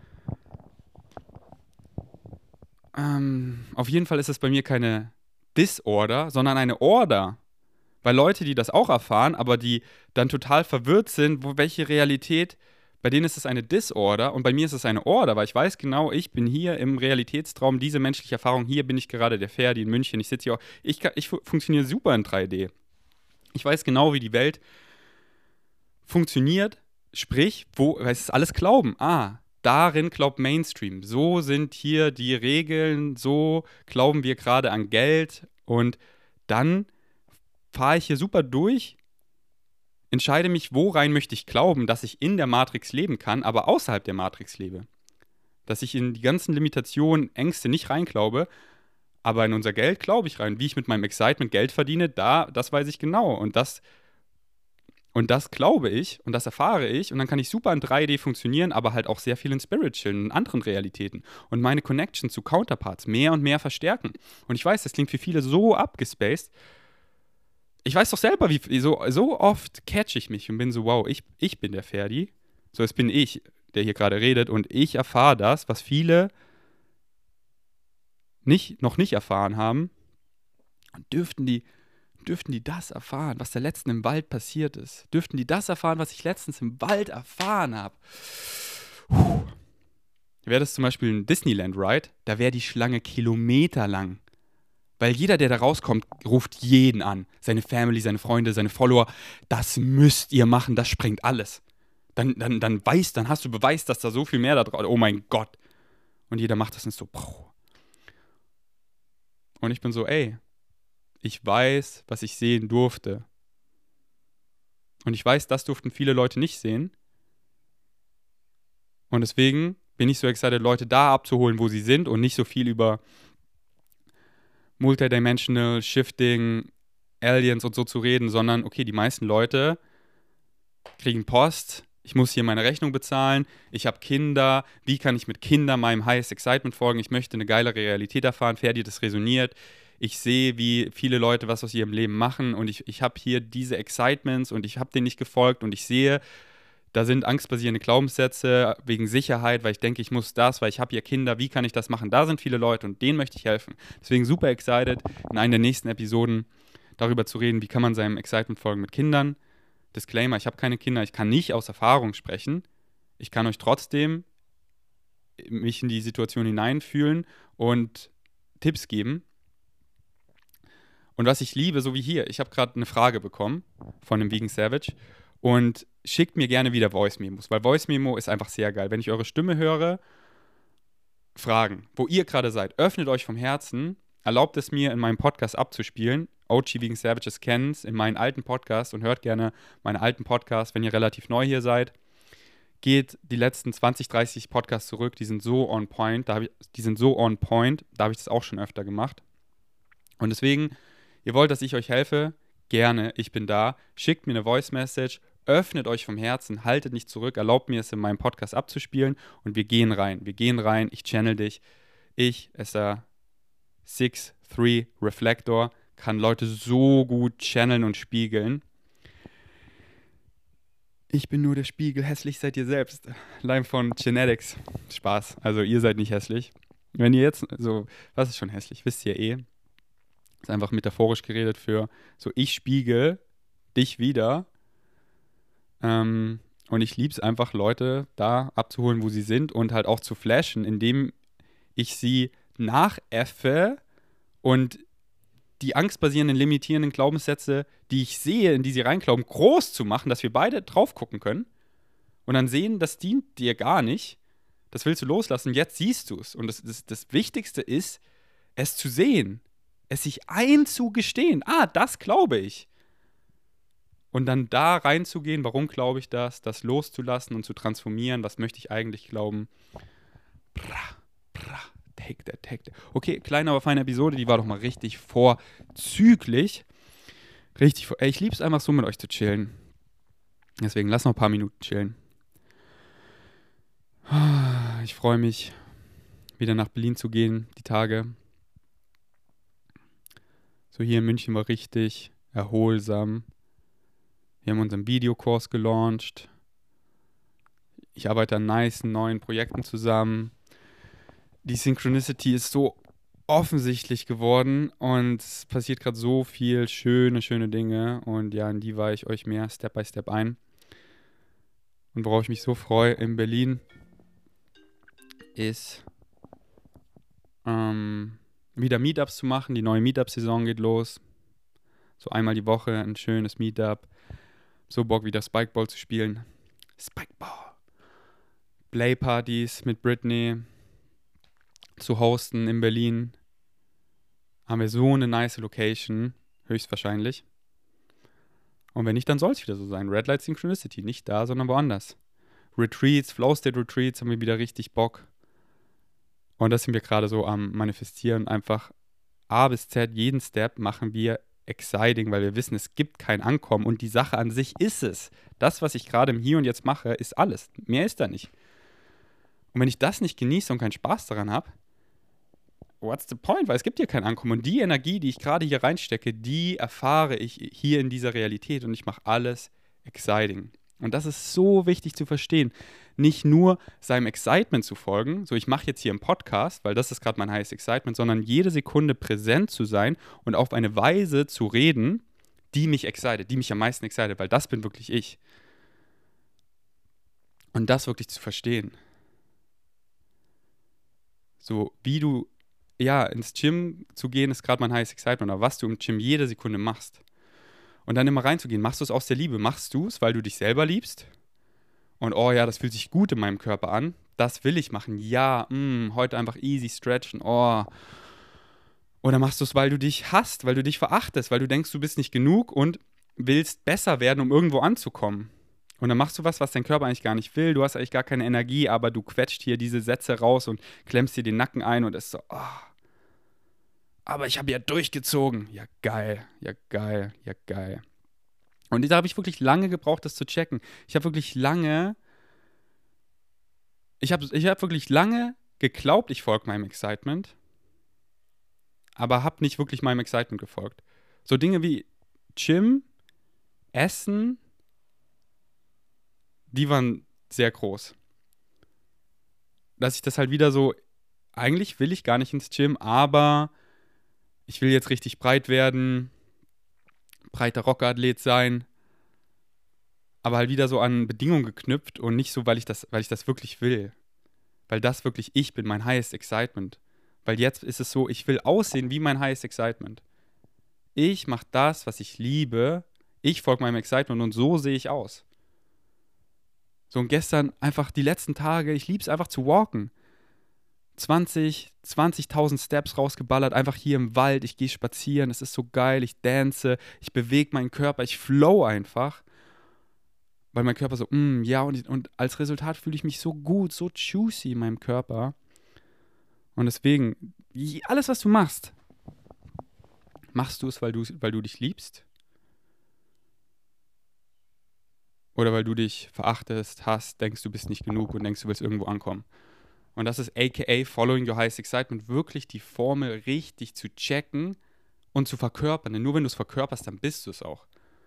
Speaker 1: Ähm, auf jeden Fall ist es bei mir keine Disorder, sondern eine Order. Weil Leute, die das auch erfahren, aber die dann total verwirrt sind, wo welche Realität, bei denen ist es eine Disorder und bei mir ist es eine Order, weil ich weiß genau, ich bin hier im Realitätstraum, diese menschliche Erfahrung, hier bin ich gerade der Ferdi in München, ich sitze hier auch, ich, kann, ich funktioniere super in drei D. Ich weiß genau, wie die Welt funktioniert, sprich, wo, weil es ist alles Glauben. Ah, darin glaubt Mainstream. So sind hier die Regeln, so glauben wir gerade an Geld und dann fahre ich hier super durch, entscheide mich, worein möchte ich glauben, dass ich in der Matrix leben kann, aber außerhalb der Matrix lebe. Dass ich in die ganzen Limitationen, Ängste nicht reinglaube, aber in unser Geld glaube ich rein. Wie ich mit meinem Excitement Geld verdiene, da, das weiß ich genau. Und das, und das glaube ich und das erfahre ich. Und dann kann ich super in drei D funktionieren, aber halt auch sehr viel in Spiritual, in anderen Realitäten. Und meine Connection zu Counterparts mehr und mehr verstärken. Und ich weiß, das klingt für viele so abgespaced. Ich weiß doch selber, wie so, so oft catch ich mich und bin so, wow, ich, ich bin der Ferdi. So, es bin ich, der hier gerade redet. Und ich erfahre das, was viele nicht, noch nicht erfahren haben. Und dürften die, dürften die das erfahren, was da letztens im Wald passiert ist? Dürften die das erfahren, was ich letztens im Wald erfahren habe? Wäre das zum Beispiel ein Disneyland-Ride, da wäre die Schlange kilometerlang. Weil jeder, der da rauskommt, ruft jeden an. Seine Family, seine Freunde, seine Follower. Das müsst ihr machen, das sprengt alles. Dann, dann, dann weißt, dann hast du Beweis, dass da so viel mehr da drauf ist. Oh mein Gott. Und jeder macht das nicht so. Und ich bin so, ey, ich weiß, was ich sehen durfte. Und ich weiß, das durften viele Leute nicht sehen. Und deswegen bin ich so excited, Leute da abzuholen, wo sie sind und nicht so viel über Multidimensional, Shifting, Aliens und so zu reden, sondern, okay, die meisten Leute kriegen Post, ich muss hier meine Rechnung bezahlen, ich habe Kinder, wie kann ich mit Kindern meinem Highest Excitement folgen, ich möchte eine geilere Realität erfahren, Ferdi, das resoniert, ich sehe, wie viele Leute was aus ihrem Leben machen und ich, ich habe hier diese Excitements und ich habe denen nicht gefolgt und ich sehe, da sind angstbasierende Glaubenssätze wegen Sicherheit, weil ich denke, ich muss das, weil ich habe ja Kinder, wie kann ich das machen? Da sind viele Leute und denen möchte ich helfen. Deswegen super excited, in einer der nächsten Episoden darüber zu reden, wie kann man seinem Excitement folgen mit Kindern. Disclaimer, ich habe keine Kinder, ich kann nicht aus Erfahrung sprechen. Ich kann euch trotzdem mich in die Situation hineinfühlen und Tipps geben. Und was ich liebe, so wie hier, ich habe gerade eine Frage bekommen von einem Vegan Savage und schickt mir gerne wieder Voice-Memos, weil Voice-Memo ist einfach sehr geil. Wenn ich eure Stimme höre, Fragen, wo ihr gerade seid, öffnet euch vom Herzen, erlaubt es mir, in meinem Podcast abzuspielen. O G Vegan Savages kennt's, in meinen alten Podcast und hört gerne meine alten Podcasts, wenn ihr relativ neu hier seid. Geht die letzten zwanzig, dreißig Podcasts zurück, die sind so on point, da hab ich, die sind so on point, da habe ich das auch schon öfter gemacht. Und deswegen, ihr wollt, dass ich euch helfe, gerne, ich bin da. Schickt mir eine Voice-Message, öffnet euch vom Herzen, haltet nicht zurück, erlaubt mir es in meinem Podcast abzuspielen und wir gehen rein. Wir gehen rein, ich channel dich. Ich, S R six drei Reflector, kann Leute so gut channeln und spiegeln. Ich bin nur der Spiegel, hässlich seid ihr selbst. Line von Genetics. Spaß, also ihr seid nicht hässlich. Wenn ihr jetzt, so, was ist schon hässlich, wisst ihr eh. Ist einfach metaphorisch geredet für so, ich spiegel dich wieder. Ähm, und ich liebe es einfach, Leute da abzuholen, wo sie sind und halt auch zu flashen, indem ich sie nachäffe und die angstbasierenden, limitierenden Glaubenssätze, die ich sehe, in die sie reinglauben, groß zu machen, dass wir beide drauf gucken können und dann sehen, das dient dir gar nicht. Das willst du loslassen, jetzt siehst du es. Und das, das, das Wichtigste ist, es zu sehen, es sich einzugestehen. Ah, das glaube ich. Und dann da reinzugehen, warum glaube ich das, das loszulassen und zu transformieren, was möchte ich eigentlich glauben. Bra, bra, take that, take that. Okay, kleine, aber feine Episode, die war doch mal richtig vorzüglich. Richtig, vor ey, ich liebe es einfach so, mit euch zu chillen. Deswegen, lass noch ein paar Minuten chillen. Ich freue mich, wieder nach Berlin zu gehen, die Tage. So hier in München war richtig erholsam. Wir haben unseren Videokurs gelauncht. Ich arbeite an nice neuen Projekten zusammen. Die Synchronicity ist so offensichtlich geworden und es passiert gerade so viel schöne, schöne Dinge. Und ja, in die weihe ich euch mehr Step by Step ein. Und worauf ich mich so freue in Berlin ist, ähm, wieder Meetups zu machen. Die neue Meetup-Saison geht los. So einmal die Woche ein schönes Meetup. So Bock, wieder Spikeball zu spielen. Spikeball. Play-Partys mit Britney zu hosten in Berlin. Haben wir so eine nice Location, höchstwahrscheinlich. Und wenn nicht, dann soll es wieder so sein. Red Light Synchronicity, nicht da, sondern woanders. Retreats, Flow State Retreats haben wir wieder richtig Bock. Und das sind wir gerade so am Manifestieren. Einfach A bis Z, jeden Step machen wir exciting, weil wir wissen, es gibt kein Ankommen. Und die Sache an sich ist es. Das, was ich gerade im Hier und Jetzt mache, ist alles. Mehr ist da nicht. Und wenn ich das nicht genieße und keinen Spaß daran habe, what's the point? Weil es gibt hier kein Ankommen. Und die Energie, die ich gerade hier reinstecke, die erfahre ich hier in dieser Realität. Und ich mache alles exciting. Und das ist so wichtig zu verstehen. Nicht nur seinem Excitement zu folgen, so ich mache jetzt hier einen Podcast, weil das ist gerade mein highest Excitement, sondern jede Sekunde präsent zu sein und auf eine Weise zu reden, die mich excited, die mich am meisten excited, weil das bin wirklich ich. Und das wirklich zu verstehen. So wie du, ja, ins Gym zu gehen, ist gerade mein highest Excitement, oder was du im Gym jede Sekunde machst. Und dann immer reinzugehen, machst du es aus der Liebe? Machst du es, weil du dich selber liebst? Und oh ja, das fühlt sich gut in meinem Körper an. Das will ich machen. Ja, mh, heute einfach easy stretchen. Oh. Oder machst du es, weil du dich hasst, weil du dich verachtest, weil du denkst, du bist nicht genug und willst besser werden, um irgendwo anzukommen. Und dann machst du was, was dein Körper eigentlich gar nicht will. Du hast eigentlich gar keine Energie, aber du quetscht hier diese Sätze raus und klemmst dir den Nacken ein und es ist so, oh. Aber ich habe ja durchgezogen. Ja, geil, ja, geil, ja, geil. Und da habe ich wirklich lange gebraucht, das zu checken. Ich habe wirklich lange, ich habe ich hab wirklich lange geglaubt, ich folge meinem Excitement, aber habe nicht wirklich meinem Excitement gefolgt. So Dinge wie Gym, Essen, die waren sehr groß. Dass ich das halt wieder so, eigentlich will ich gar nicht ins Gym, aber ich will jetzt richtig breit werden, breiter Rockerathlet sein, aber halt wieder so an Bedingungen geknüpft und nicht so, weil ich das, weil ich das wirklich will. Weil das wirklich ich bin, mein highest excitement. Weil jetzt ist es so, ich will aussehen wie mein highest excitement. Ich mache das, was ich liebe, ich folge meinem Excitement und so sehe ich aus. So, und gestern einfach die letzten Tage, ich liebe es einfach zu walken. zwanzig, zwanzigtausend Steps rausgeballert, einfach hier im Wald, ich gehe spazieren, es ist so geil, ich dance, ich bewege meinen Körper, ich flow einfach, weil mein Körper so, mm, ja, und, und als Resultat fühle ich mich so gut, so juicy in meinem Körper. Und deswegen, alles, was du machst, machst du es, weil du, weil du dich liebst? Oder weil du dich verachtest, hasst, denkst, du bist nicht genug und denkst, du willst irgendwo ankommen? Und das ist aka Following Your Highest Excitement, wirklich die Formel richtig zu checken und zu verkörpern. Denn nur wenn du es verkörperst, dann bist du es auch.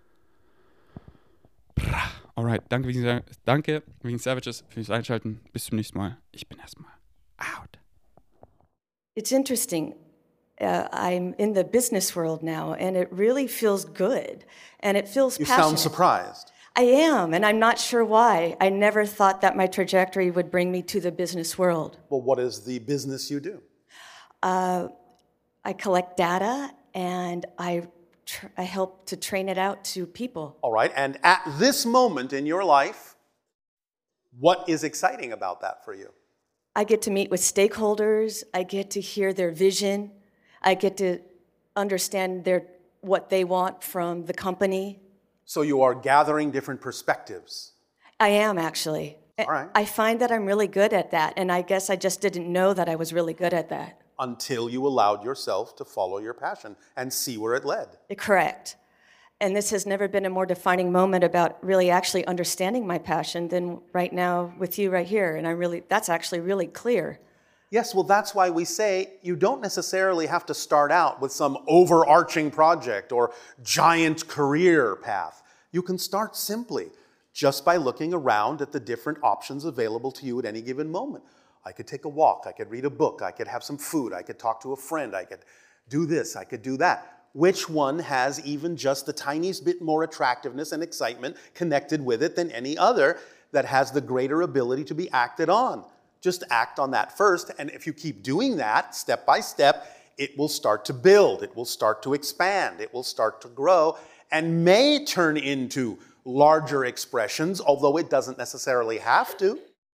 Speaker 1: Alright, danke wegen, danke wegen Savages fürs Einschalten. Bis zum nächsten Mal. Ich bin erstmal out.
Speaker 3: It's interesting. Uh, I'm in the business world now, and it really feels good, and it feels
Speaker 4: You
Speaker 3: passionate.
Speaker 4: sound surprised.
Speaker 3: I am, and I'm not sure why. I never thought that my trajectory would bring me to the business world.
Speaker 4: Well, what is the business you do?
Speaker 3: Uh, I collect data, and I, tr- I help to train it out to people.
Speaker 4: All right, and at this moment in your life, what is exciting about that for you?
Speaker 3: I get to meet with stakeholders. I get to hear their vision. I get to understand their what they want from the company.
Speaker 4: So you are gathering different perspectives.
Speaker 3: I am, actually.
Speaker 4: All right.
Speaker 3: I find that I'm really good at that, and I guess I just didn't know that I was really good at that.
Speaker 4: Until you allowed yourself to follow your passion and see where it led.
Speaker 3: Correct. And this has never been a more defining moment about really actually understanding my passion than right now with you right here. And I really, that's actually really clear.
Speaker 4: Yes, well, that's why we say you don't necessarily have to start out with some overarching project or giant career path. You can start simply just by looking around at the different options available to you at any given moment. I could take a walk, I could read a book, I could have some food, I could talk to a friend, I could do this, I could do that. Which one has even just the tiniest bit more attractiveness and excitement connected with it than any other that has the greater ability to be acted on? Just act on that first, and if you keep doing that step by step, it will start to build, it will start to expand, it will start to grow, and may turn into larger expressions, although it doesn't necessarily have to.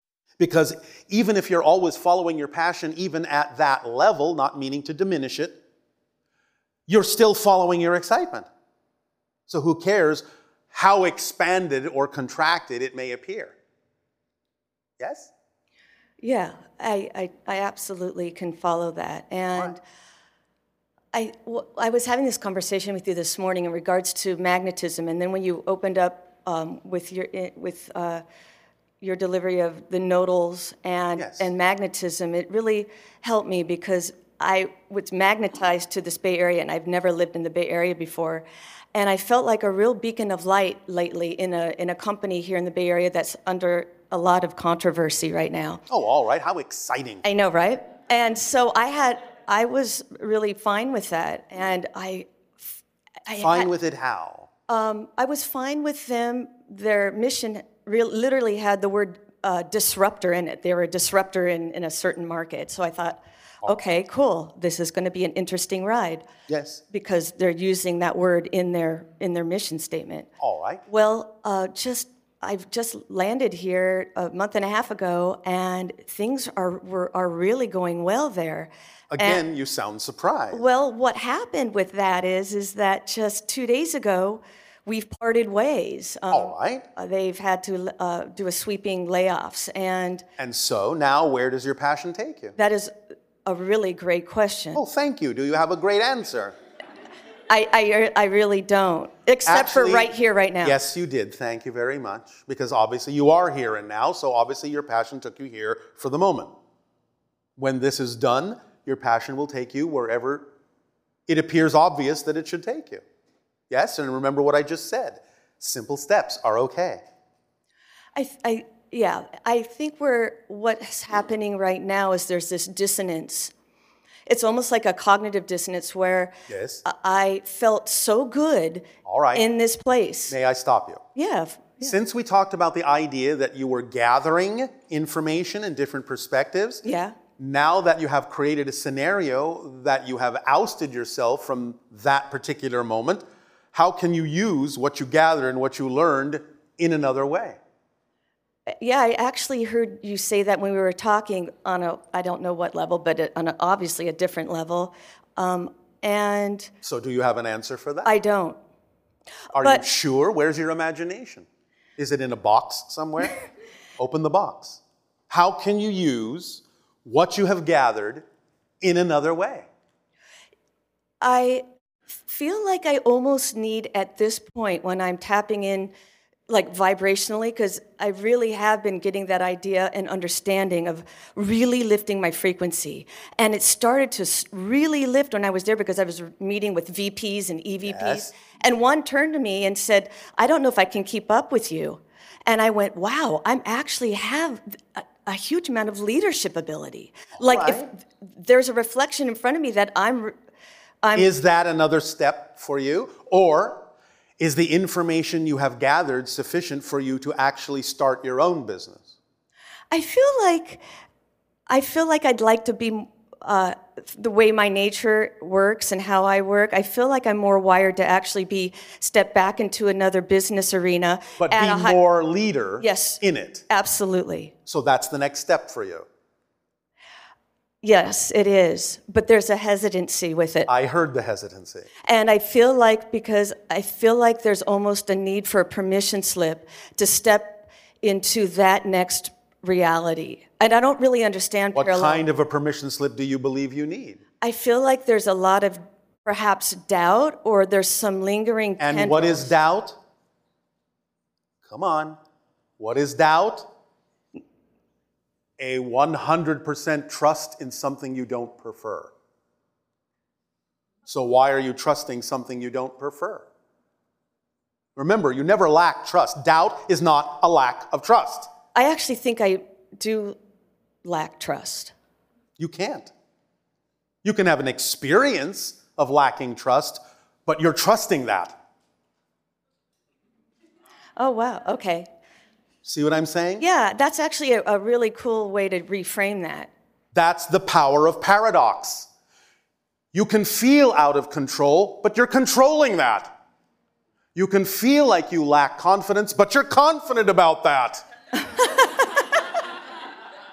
Speaker 4: Because even if you're always following your passion, even at that level, not meaning to diminish it, you're still following your excitement. So who cares how expanded or contracted it may appear? Yes?
Speaker 3: Yeah, I, I, I absolutely can follow that. And I, w- I was having this conversation with you this morning in regards to magnetism, and then when you opened up um, with your with uh, your delivery of the nodals and
Speaker 4: Yes.
Speaker 3: and magnetism, it really helped me because I was magnetized to this Bay Area, and I've never lived in the Bay Area before, and I felt like a real beacon of light lately in a in a company here in the Bay Area that's under a lot of controversy right now.
Speaker 4: Oh, all right. How exciting.
Speaker 3: I know, right? And so I had, I was really fine with that, and I, I
Speaker 4: Fine
Speaker 3: had,
Speaker 4: with it how?
Speaker 3: Um, I was fine with them. Their mission real, literally had the word uh, disruptor in it. They were a disruptor in, in a certain market. So I thought, okay, cool. This is going to be an interesting ride.
Speaker 4: Yes.
Speaker 3: Because they're using that word in their in their mission statement.
Speaker 4: All right.
Speaker 3: Well, uh, just I've just landed here a month and a half ago, and things are were, are really going well there.
Speaker 4: Again,
Speaker 3: And-
Speaker 4: you sound surprised.
Speaker 3: Well, what happened with that is is that just two days ago, we've parted ways. Um,
Speaker 4: All right.
Speaker 3: uh, they've had to uh, do a sweeping layoffs, and
Speaker 4: And so now where does your passion take you?
Speaker 3: that is a really great question.
Speaker 4: Oh, thank you. Do you have a great answer?
Speaker 3: I, I I really don't, except
Speaker 4: Actually,
Speaker 3: for right here, right now.
Speaker 4: Yes, you did. Thank you very much. Because obviously you are here and now, so obviously your passion took you here for the moment. When this is done, your passion will take you wherever it appears obvious that it should take you. Yes, and remember what I just said. Simple steps are okay.
Speaker 3: I, I yeah, I think we're what's happening right now is there's this dissonance. It's almost like a cognitive dissonance where
Speaker 4: Yes.
Speaker 3: I felt so good
Speaker 4: All right.
Speaker 3: in this place.
Speaker 4: May I stop you?
Speaker 3: Yeah. f- yeah.
Speaker 4: Since we talked about the idea that you were gathering information and different perspectives,
Speaker 3: Yeah.
Speaker 4: now that you have created a scenario that you have ousted yourself from that particular moment, how can you use what you gathered and what you learned in another way?
Speaker 3: Yeah, I actually heard you say that when we were talking on a, I don't know what level, but a- on a, obviously a different level. Um, and
Speaker 4: So do you have an answer for that?
Speaker 3: I don't.
Speaker 4: Are
Speaker 3: but-
Speaker 4: you sure? Where's your imagination? Is it in a box somewhere? Open the box. How can you use what you have gathered in another way?
Speaker 3: I feel like I almost need at this point when I'm tapping in like vibrationally, because I really have been getting that idea and understanding of really lifting my frequency. And it started to s- really lift when I was there because I was meeting with V Ps and E V Ps.
Speaker 4: Yes.
Speaker 3: And one turned to me and said, I don't know if I can keep up with you. And I went, wow, I'm actually have a, a huge amount of leadership ability. Like
Speaker 4: right.
Speaker 3: if there's a reflection in front of me that I'm, I'm
Speaker 4: Is that another step for you? Or is the information you have gathered sufficient for you to actually start your own business?
Speaker 3: I feel like I feel like I'd like to be uh, the way my nature works and how I work. I feel like I'm more wired to actually be step back into another business arena.
Speaker 4: But
Speaker 3: at
Speaker 4: be
Speaker 3: a hi-
Speaker 4: more leader
Speaker 3: Yes.
Speaker 4: in it.
Speaker 3: Absolutely.
Speaker 4: So that's the next step for you.
Speaker 3: Yes, it is. But there's a hesitancy with it.
Speaker 4: I heard the hesitancy.
Speaker 3: And I feel like because I feel like there's almost a need for a permission slip to step into that next reality. And I don't really understand
Speaker 4: What
Speaker 3: parallel.
Speaker 4: kind of a permission slip do you believe you need?
Speaker 3: I feel like there's a lot of perhaps doubt or there's some lingering
Speaker 4: And what is
Speaker 3: tendrils.
Speaker 4: doubt? Come on. What is doubt? A one hundred percent trust in something you don't prefer. So why are you trusting something you don't prefer? Remember, you never lack trust. Doubt is not a lack of trust.
Speaker 3: I actually think I do lack trust.
Speaker 4: You can't. You can have an experience of lacking trust, but you're trusting that.
Speaker 3: Oh, wow. Okay.
Speaker 4: See what I'm saying?
Speaker 3: Yeah, that's actually a, a really cool way to reframe that.
Speaker 4: That's the power of paradox. You can feel out of control, but you're controlling that. You can feel like you lack confidence, but you're confident about that.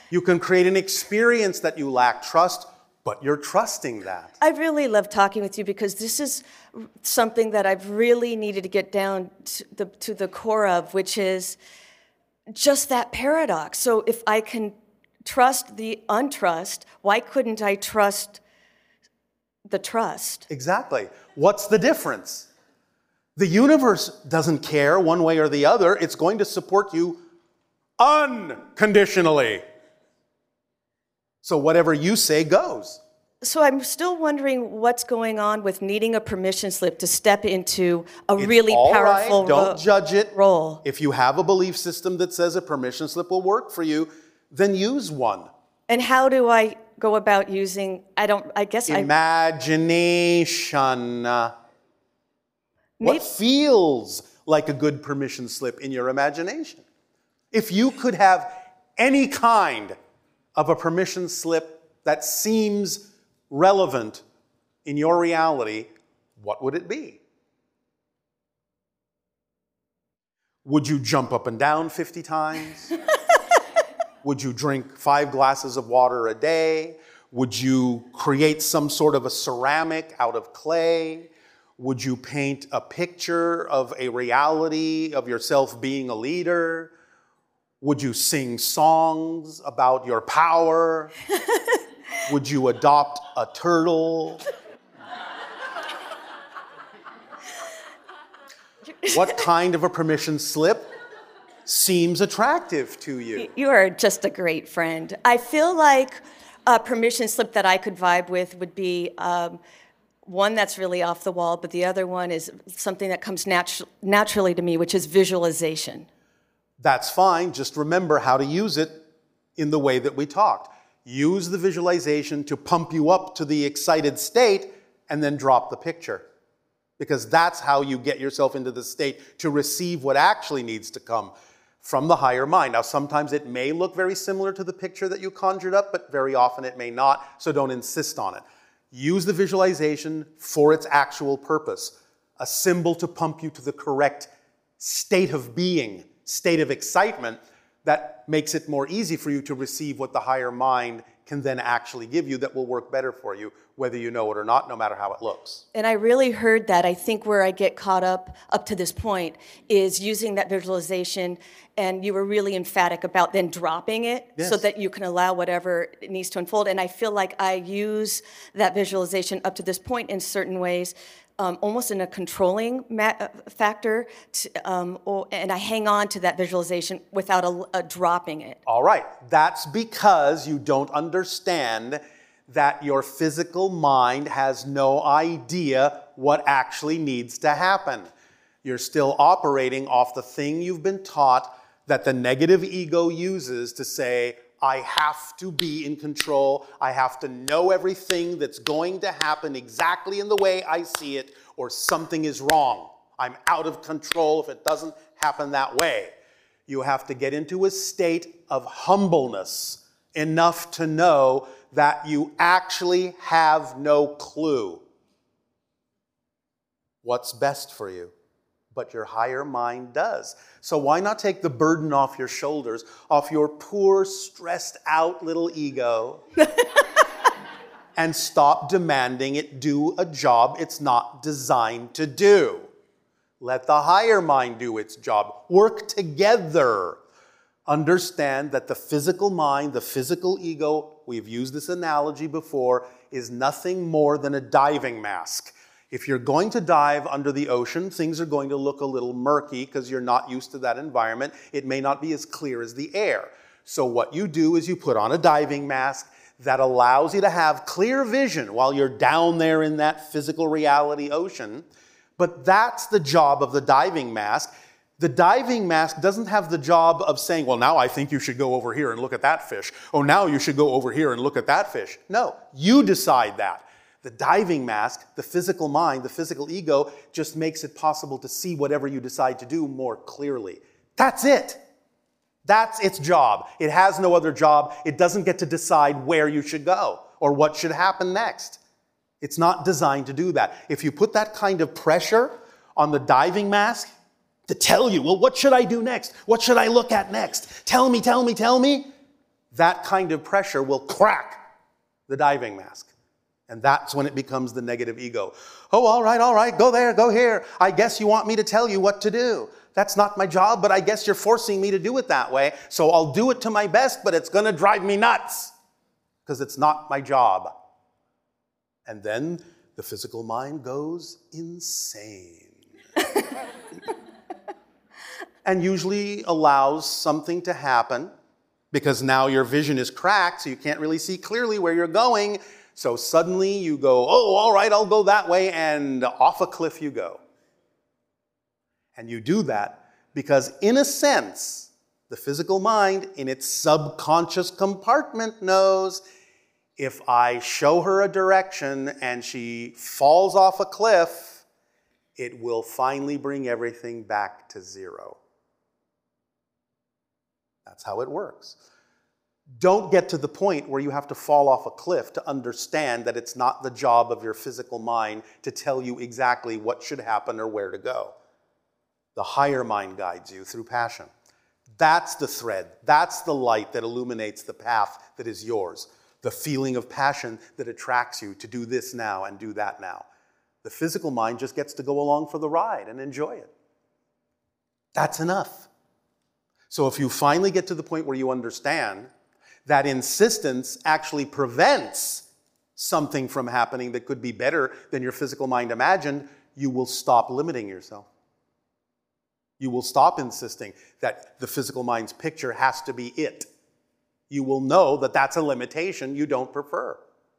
Speaker 4: You can create an experience that you lack trust, but you're trusting that.
Speaker 3: I really love talking with you because this is something that I've really needed to get down to the, to the core of, which is just that paradox. So if I can trust the untrust, why couldn't I trust the trust?
Speaker 4: Exactly. What's the difference? The universe doesn't care one way or the other. It's going to support you unconditionally. So whatever you say goes.
Speaker 3: So I'm still wondering what's going on with needing a permission slip to step into a
Speaker 4: It's
Speaker 3: really
Speaker 4: all
Speaker 3: powerful
Speaker 4: right. Don't
Speaker 3: ro-
Speaker 4: judge it.
Speaker 3: role.
Speaker 4: If you have a belief system that says a permission slip will work for you, then use one.
Speaker 3: And how do I go about using, I don't, I guess I...
Speaker 4: Imagination. What
Speaker 3: Maybe-
Speaker 4: feels like a good permission slip in your imagination? If you could have any kind of a permission slip that seems relevant in your reality, what would it be? Would you jump up and down fifty times? Would you drink five glasses of water a day? Would you create some sort of a ceramic out of clay? Would you paint a picture of a reality of yourself being a leader? Would you sing songs about your power? Would you adopt a turtle? What kind of a permission slip seems attractive to you?
Speaker 3: You are just a great friend. I feel like a permission slip that I could vibe with would be um, one that's really off the wall, but the other one is something that comes natu- naturally to me, which is visualization.
Speaker 4: That's fine. Just remember how to use it in the way that we talked. Use the visualization to pump you up to the excited state and then drop the picture. Because that's how you get yourself into the state to receive what actually needs to come from the higher mind. Now, sometimes it may look very similar to the picture that you conjured up, but very often it may not, so don't insist on it. Use the visualization for its actual purpose, a symbol to pump you to the correct state of being, state of excitement that makes it more easy for you to receive what the higher mind can then actually give you that will work better for you, whether you know it or not, no matter how it looks.
Speaker 3: And I really heard that. I think where I get caught up up to this point is using that visualization, and you were really emphatic about then dropping it
Speaker 4: Yes.
Speaker 3: so that you can allow whatever it needs to unfold. And I feel like I use that visualization up to this point in certain ways, um, almost in a controlling ma- uh, factor, to, um, or, and I hang on to that visualization without a, a dropping it.
Speaker 4: All right, that's because you don't understand that your physical mind has no idea what actually needs to happen. You're still operating off the thing you've been taught that the negative ego uses to say, I have to be in control, I have to know everything that's going to happen exactly in the way I see it, or something is wrong. I'm out of control if it doesn't happen that way. You have to get into a state of humbleness, enough to know that you actually have no clue what's best for you, but your higher mind does. So why not take the burden off your shoulders, off your poor, stressed out little ego, and stop demanding it do a job it's not designed to do. Let the higher mind do its job. Work together. Understand that the physical mind, the physical ego, we've used this analogy before, is nothing more than a diving mask. If you're going to dive under the ocean, things are going to look a little murky because you're not used to that environment. It may not be as clear as the air. So what you do is you put on a diving mask that allows you to have clear vision while you're down there in that physical reality ocean. But that's the job of the diving mask. The diving mask doesn't have the job of saying, well, now I think you should go over here and look at that fish. Oh, now you should go over here and look at that fish. No, you decide that. The diving mask, the physical mind, the physical ego, just makes it possible to see whatever you decide to do more clearly. That's it. That's its job. It has no other job. It doesn't get to decide where you should go or what should happen next. It's not designed to do that. If you put that kind of pressure on the diving mask to tell you, well, what should I do next? What should I look at next? Tell me, tell me, tell me. that kind of pressure will crack the diving mask. And that's when it becomes the negative ego. Oh, all right, all right, go there, go here. I guess you want me to tell you what to do. That's not my job, but I guess you're forcing me to do it that way. So I'll do it to my best, but it's going to drive me nuts because it's not my job. And then the physical mind goes insane. And usually allows something to happen because now your vision is cracked, so you can't really see clearly where you're going. So suddenly you go, oh, all right, I'll go that way, and off a cliff you go. And you do that because, in a sense, the physical mind in its subconscious compartment knows if I show her a direction and she falls off a cliff, it will finally bring everything back to zero. That's how it works. Don't get to the point where you have to fall off a cliff to understand that it's not the job of your physical mind to tell you exactly what should happen or where to go. The higher mind guides you through passion. That's the thread. That's the light that illuminates the path that is yours. The feeling of passion that attracts you to do this now and do that now. The physical mind just gets to go along for the ride and enjoy it. That's enough. So if you finally get to the point where you understand that insistence actually prevents something from happening that could be better than your physical mind imagined, you will stop limiting yourself. You will stop insisting that the physical mind's picture has to be it. You will know that that's a limitation you don't prefer.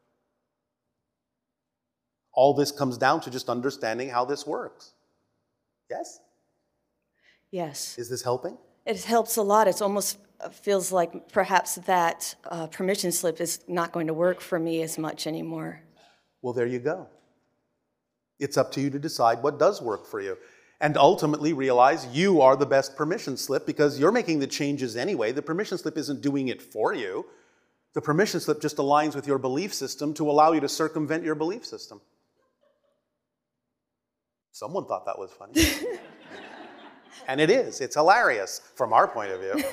Speaker 4: All this comes down to just understanding how this works. Yes?
Speaker 3: Yes.
Speaker 4: Is this helping?
Speaker 3: It helps a lot. It almost feels like perhaps that uh, permission slip is not going to work for me as much anymore.
Speaker 4: Well, there you go. It's up to you to decide what does work for you. And ultimately realize you are the best permission slip because you're making the changes anyway. The permission slip isn't doing it for you. The permission slip just aligns with your belief system to allow you to circumvent your belief system. Someone thought that was funny. And it is. It's hilarious from our point of view.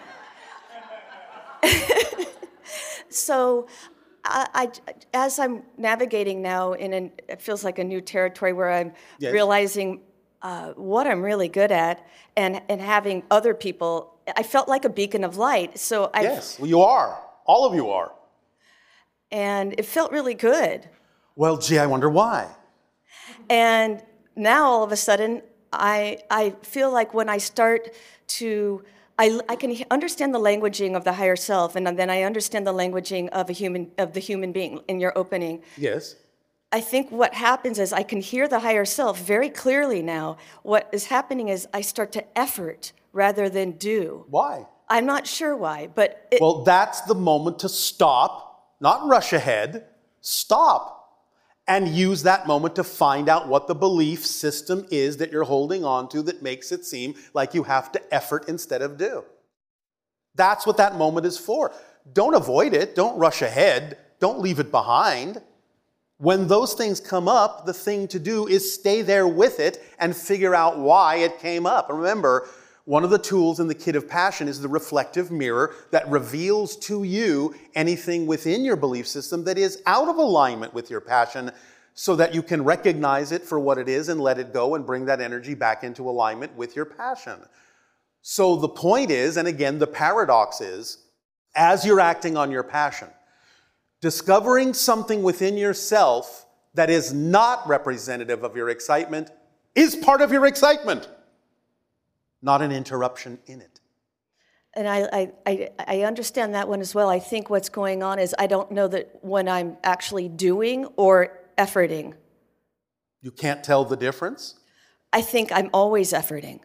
Speaker 3: So, I, I, as I'm navigating now in an, it feels like a new territory where I'm yes. realizing uh, what I'm really good at and, and having other people, I felt like a beacon of light. So I
Speaker 4: Yes, well, you are. All of you are.
Speaker 3: And it felt really good.
Speaker 4: Well, gee, I wonder why.
Speaker 3: And now all of a sudden, I, I feel like when I start to, I, I can understand the languaging of the higher self, and then I understand the languaging of a human, of the human being in your opening.
Speaker 4: Yes.
Speaker 3: I think what happens is I can hear the higher self very clearly now. What is happening is I start to effort rather than do.
Speaker 4: Why?
Speaker 3: I'm not sure why, but... It,
Speaker 4: well, that's the moment to stop, not rush ahead, stop. And use that moment to find out what the belief system is that you're holding on to that makes it seem like you have to effort instead of do. That's what that moment is for. Don't avoid it. Don't rush ahead. Don't leave it behind. When those things come up, the thing to do is stay there with it and figure out why it came up. And remember, one of the tools in the kit of passion is the reflective mirror that reveals to you anything within your belief system that is out of alignment with your passion so that you can recognize it for what it is and let it go and bring that energy back into alignment with your passion. So the point is, and again, the paradox is, as you're acting on your passion, discovering something within yourself that is not representative of your excitement is part of your excitement. Not an interruption in it.
Speaker 3: And I, I, I understand that one as well. I think what's going on is I don't know that when I'm actually doing or efforting.
Speaker 4: You can't tell the difference?
Speaker 3: I think I'm always efforting.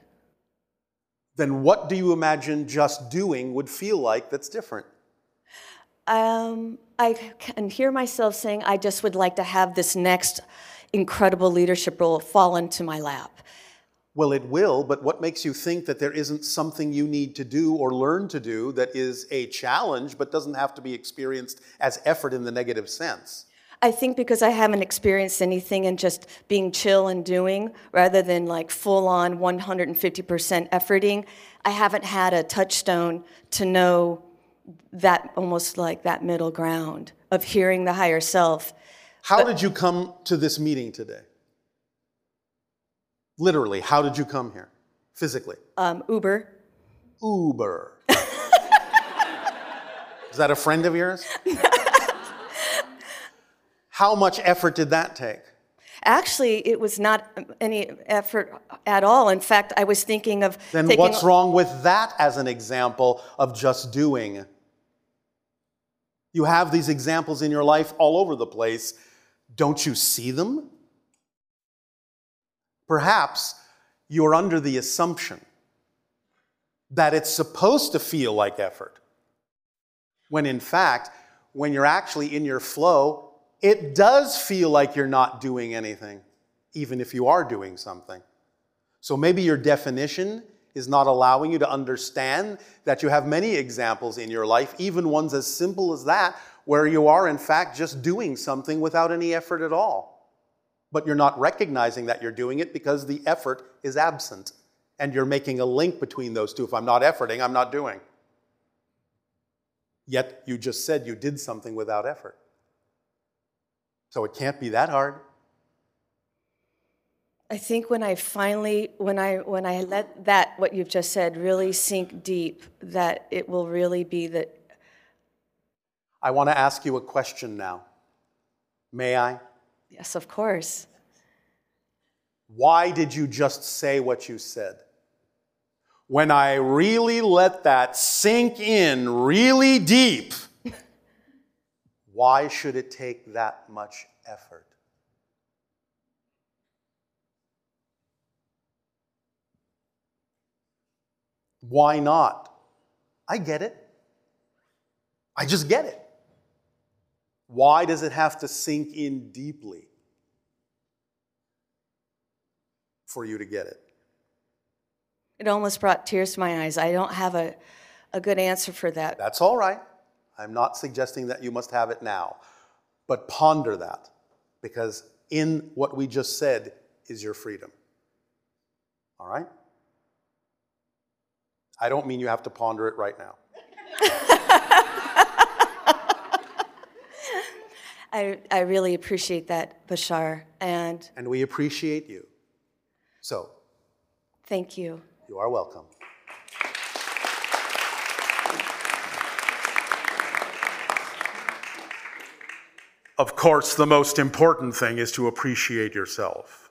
Speaker 4: Then what do you imagine just doing would feel like that's different?
Speaker 3: Um, I can hear myself saying, I just would like to have this next incredible leadership role fall into my lap.
Speaker 4: Well, it will, but what makes you think that there isn't something you need to do or learn to do that is a challenge but doesn't have to be experienced as effort in the negative sense?
Speaker 3: I think because I haven't experienced anything in just being chill and doing rather than like full-on one hundred fifty percent efforting, I haven't had a touchstone to know that almost like that middle ground of hearing the higher self.
Speaker 4: How
Speaker 3: But-
Speaker 4: did you come to this meeting today? Literally, how did you come here? Physically?
Speaker 3: Um, Uber.
Speaker 4: Uber. Is that a friend of yours? How much effort did that take?
Speaker 3: Actually, it was not any effort at all. In fact, I was thinking of
Speaker 4: Then
Speaker 3: taking...
Speaker 4: what's wrong with that as an example of just doing? You have these examples in your life all over the place. Don't you see them? Perhaps you're under the assumption that it's supposed to feel like effort, when in fact, when you're actually in your flow, it does feel like you're not doing anything, even if you are doing something. So maybe your definition is not allowing you to understand that you have many examples in your life, even ones as simple as that, where you are in fact just doing something without any effort at all. But you're not recognizing that you're doing it because the effort is absent. And you're making a link between those two. If I'm not efforting, I'm not doing. Yet you just said you did something without effort. So it can't be that hard.
Speaker 3: I think when I finally, when I when I let that, what you've just said, really sink deep, that it will really be that.
Speaker 4: I want to ask you a question now. May I?
Speaker 3: Yes, of course.
Speaker 4: Why did you just say what you said? When I really let that sink in really deep, why should it take that much effort? Why not? I get it. I just get it. Why does it have to sink in deeply for you to get it?
Speaker 3: It almost brought tears to my eyes. I don't have a, a good answer for that.
Speaker 4: That's all right. I'm not suggesting that you must have it now. But ponder that, because in what we just said is your freedom. All right? I don't mean you have to ponder it right now.
Speaker 3: I, I really appreciate that, Bashar, and
Speaker 4: And we appreciate you. So,
Speaker 3: thank you.
Speaker 4: you are welcome. Of course, the most important thing is to appreciate yourself.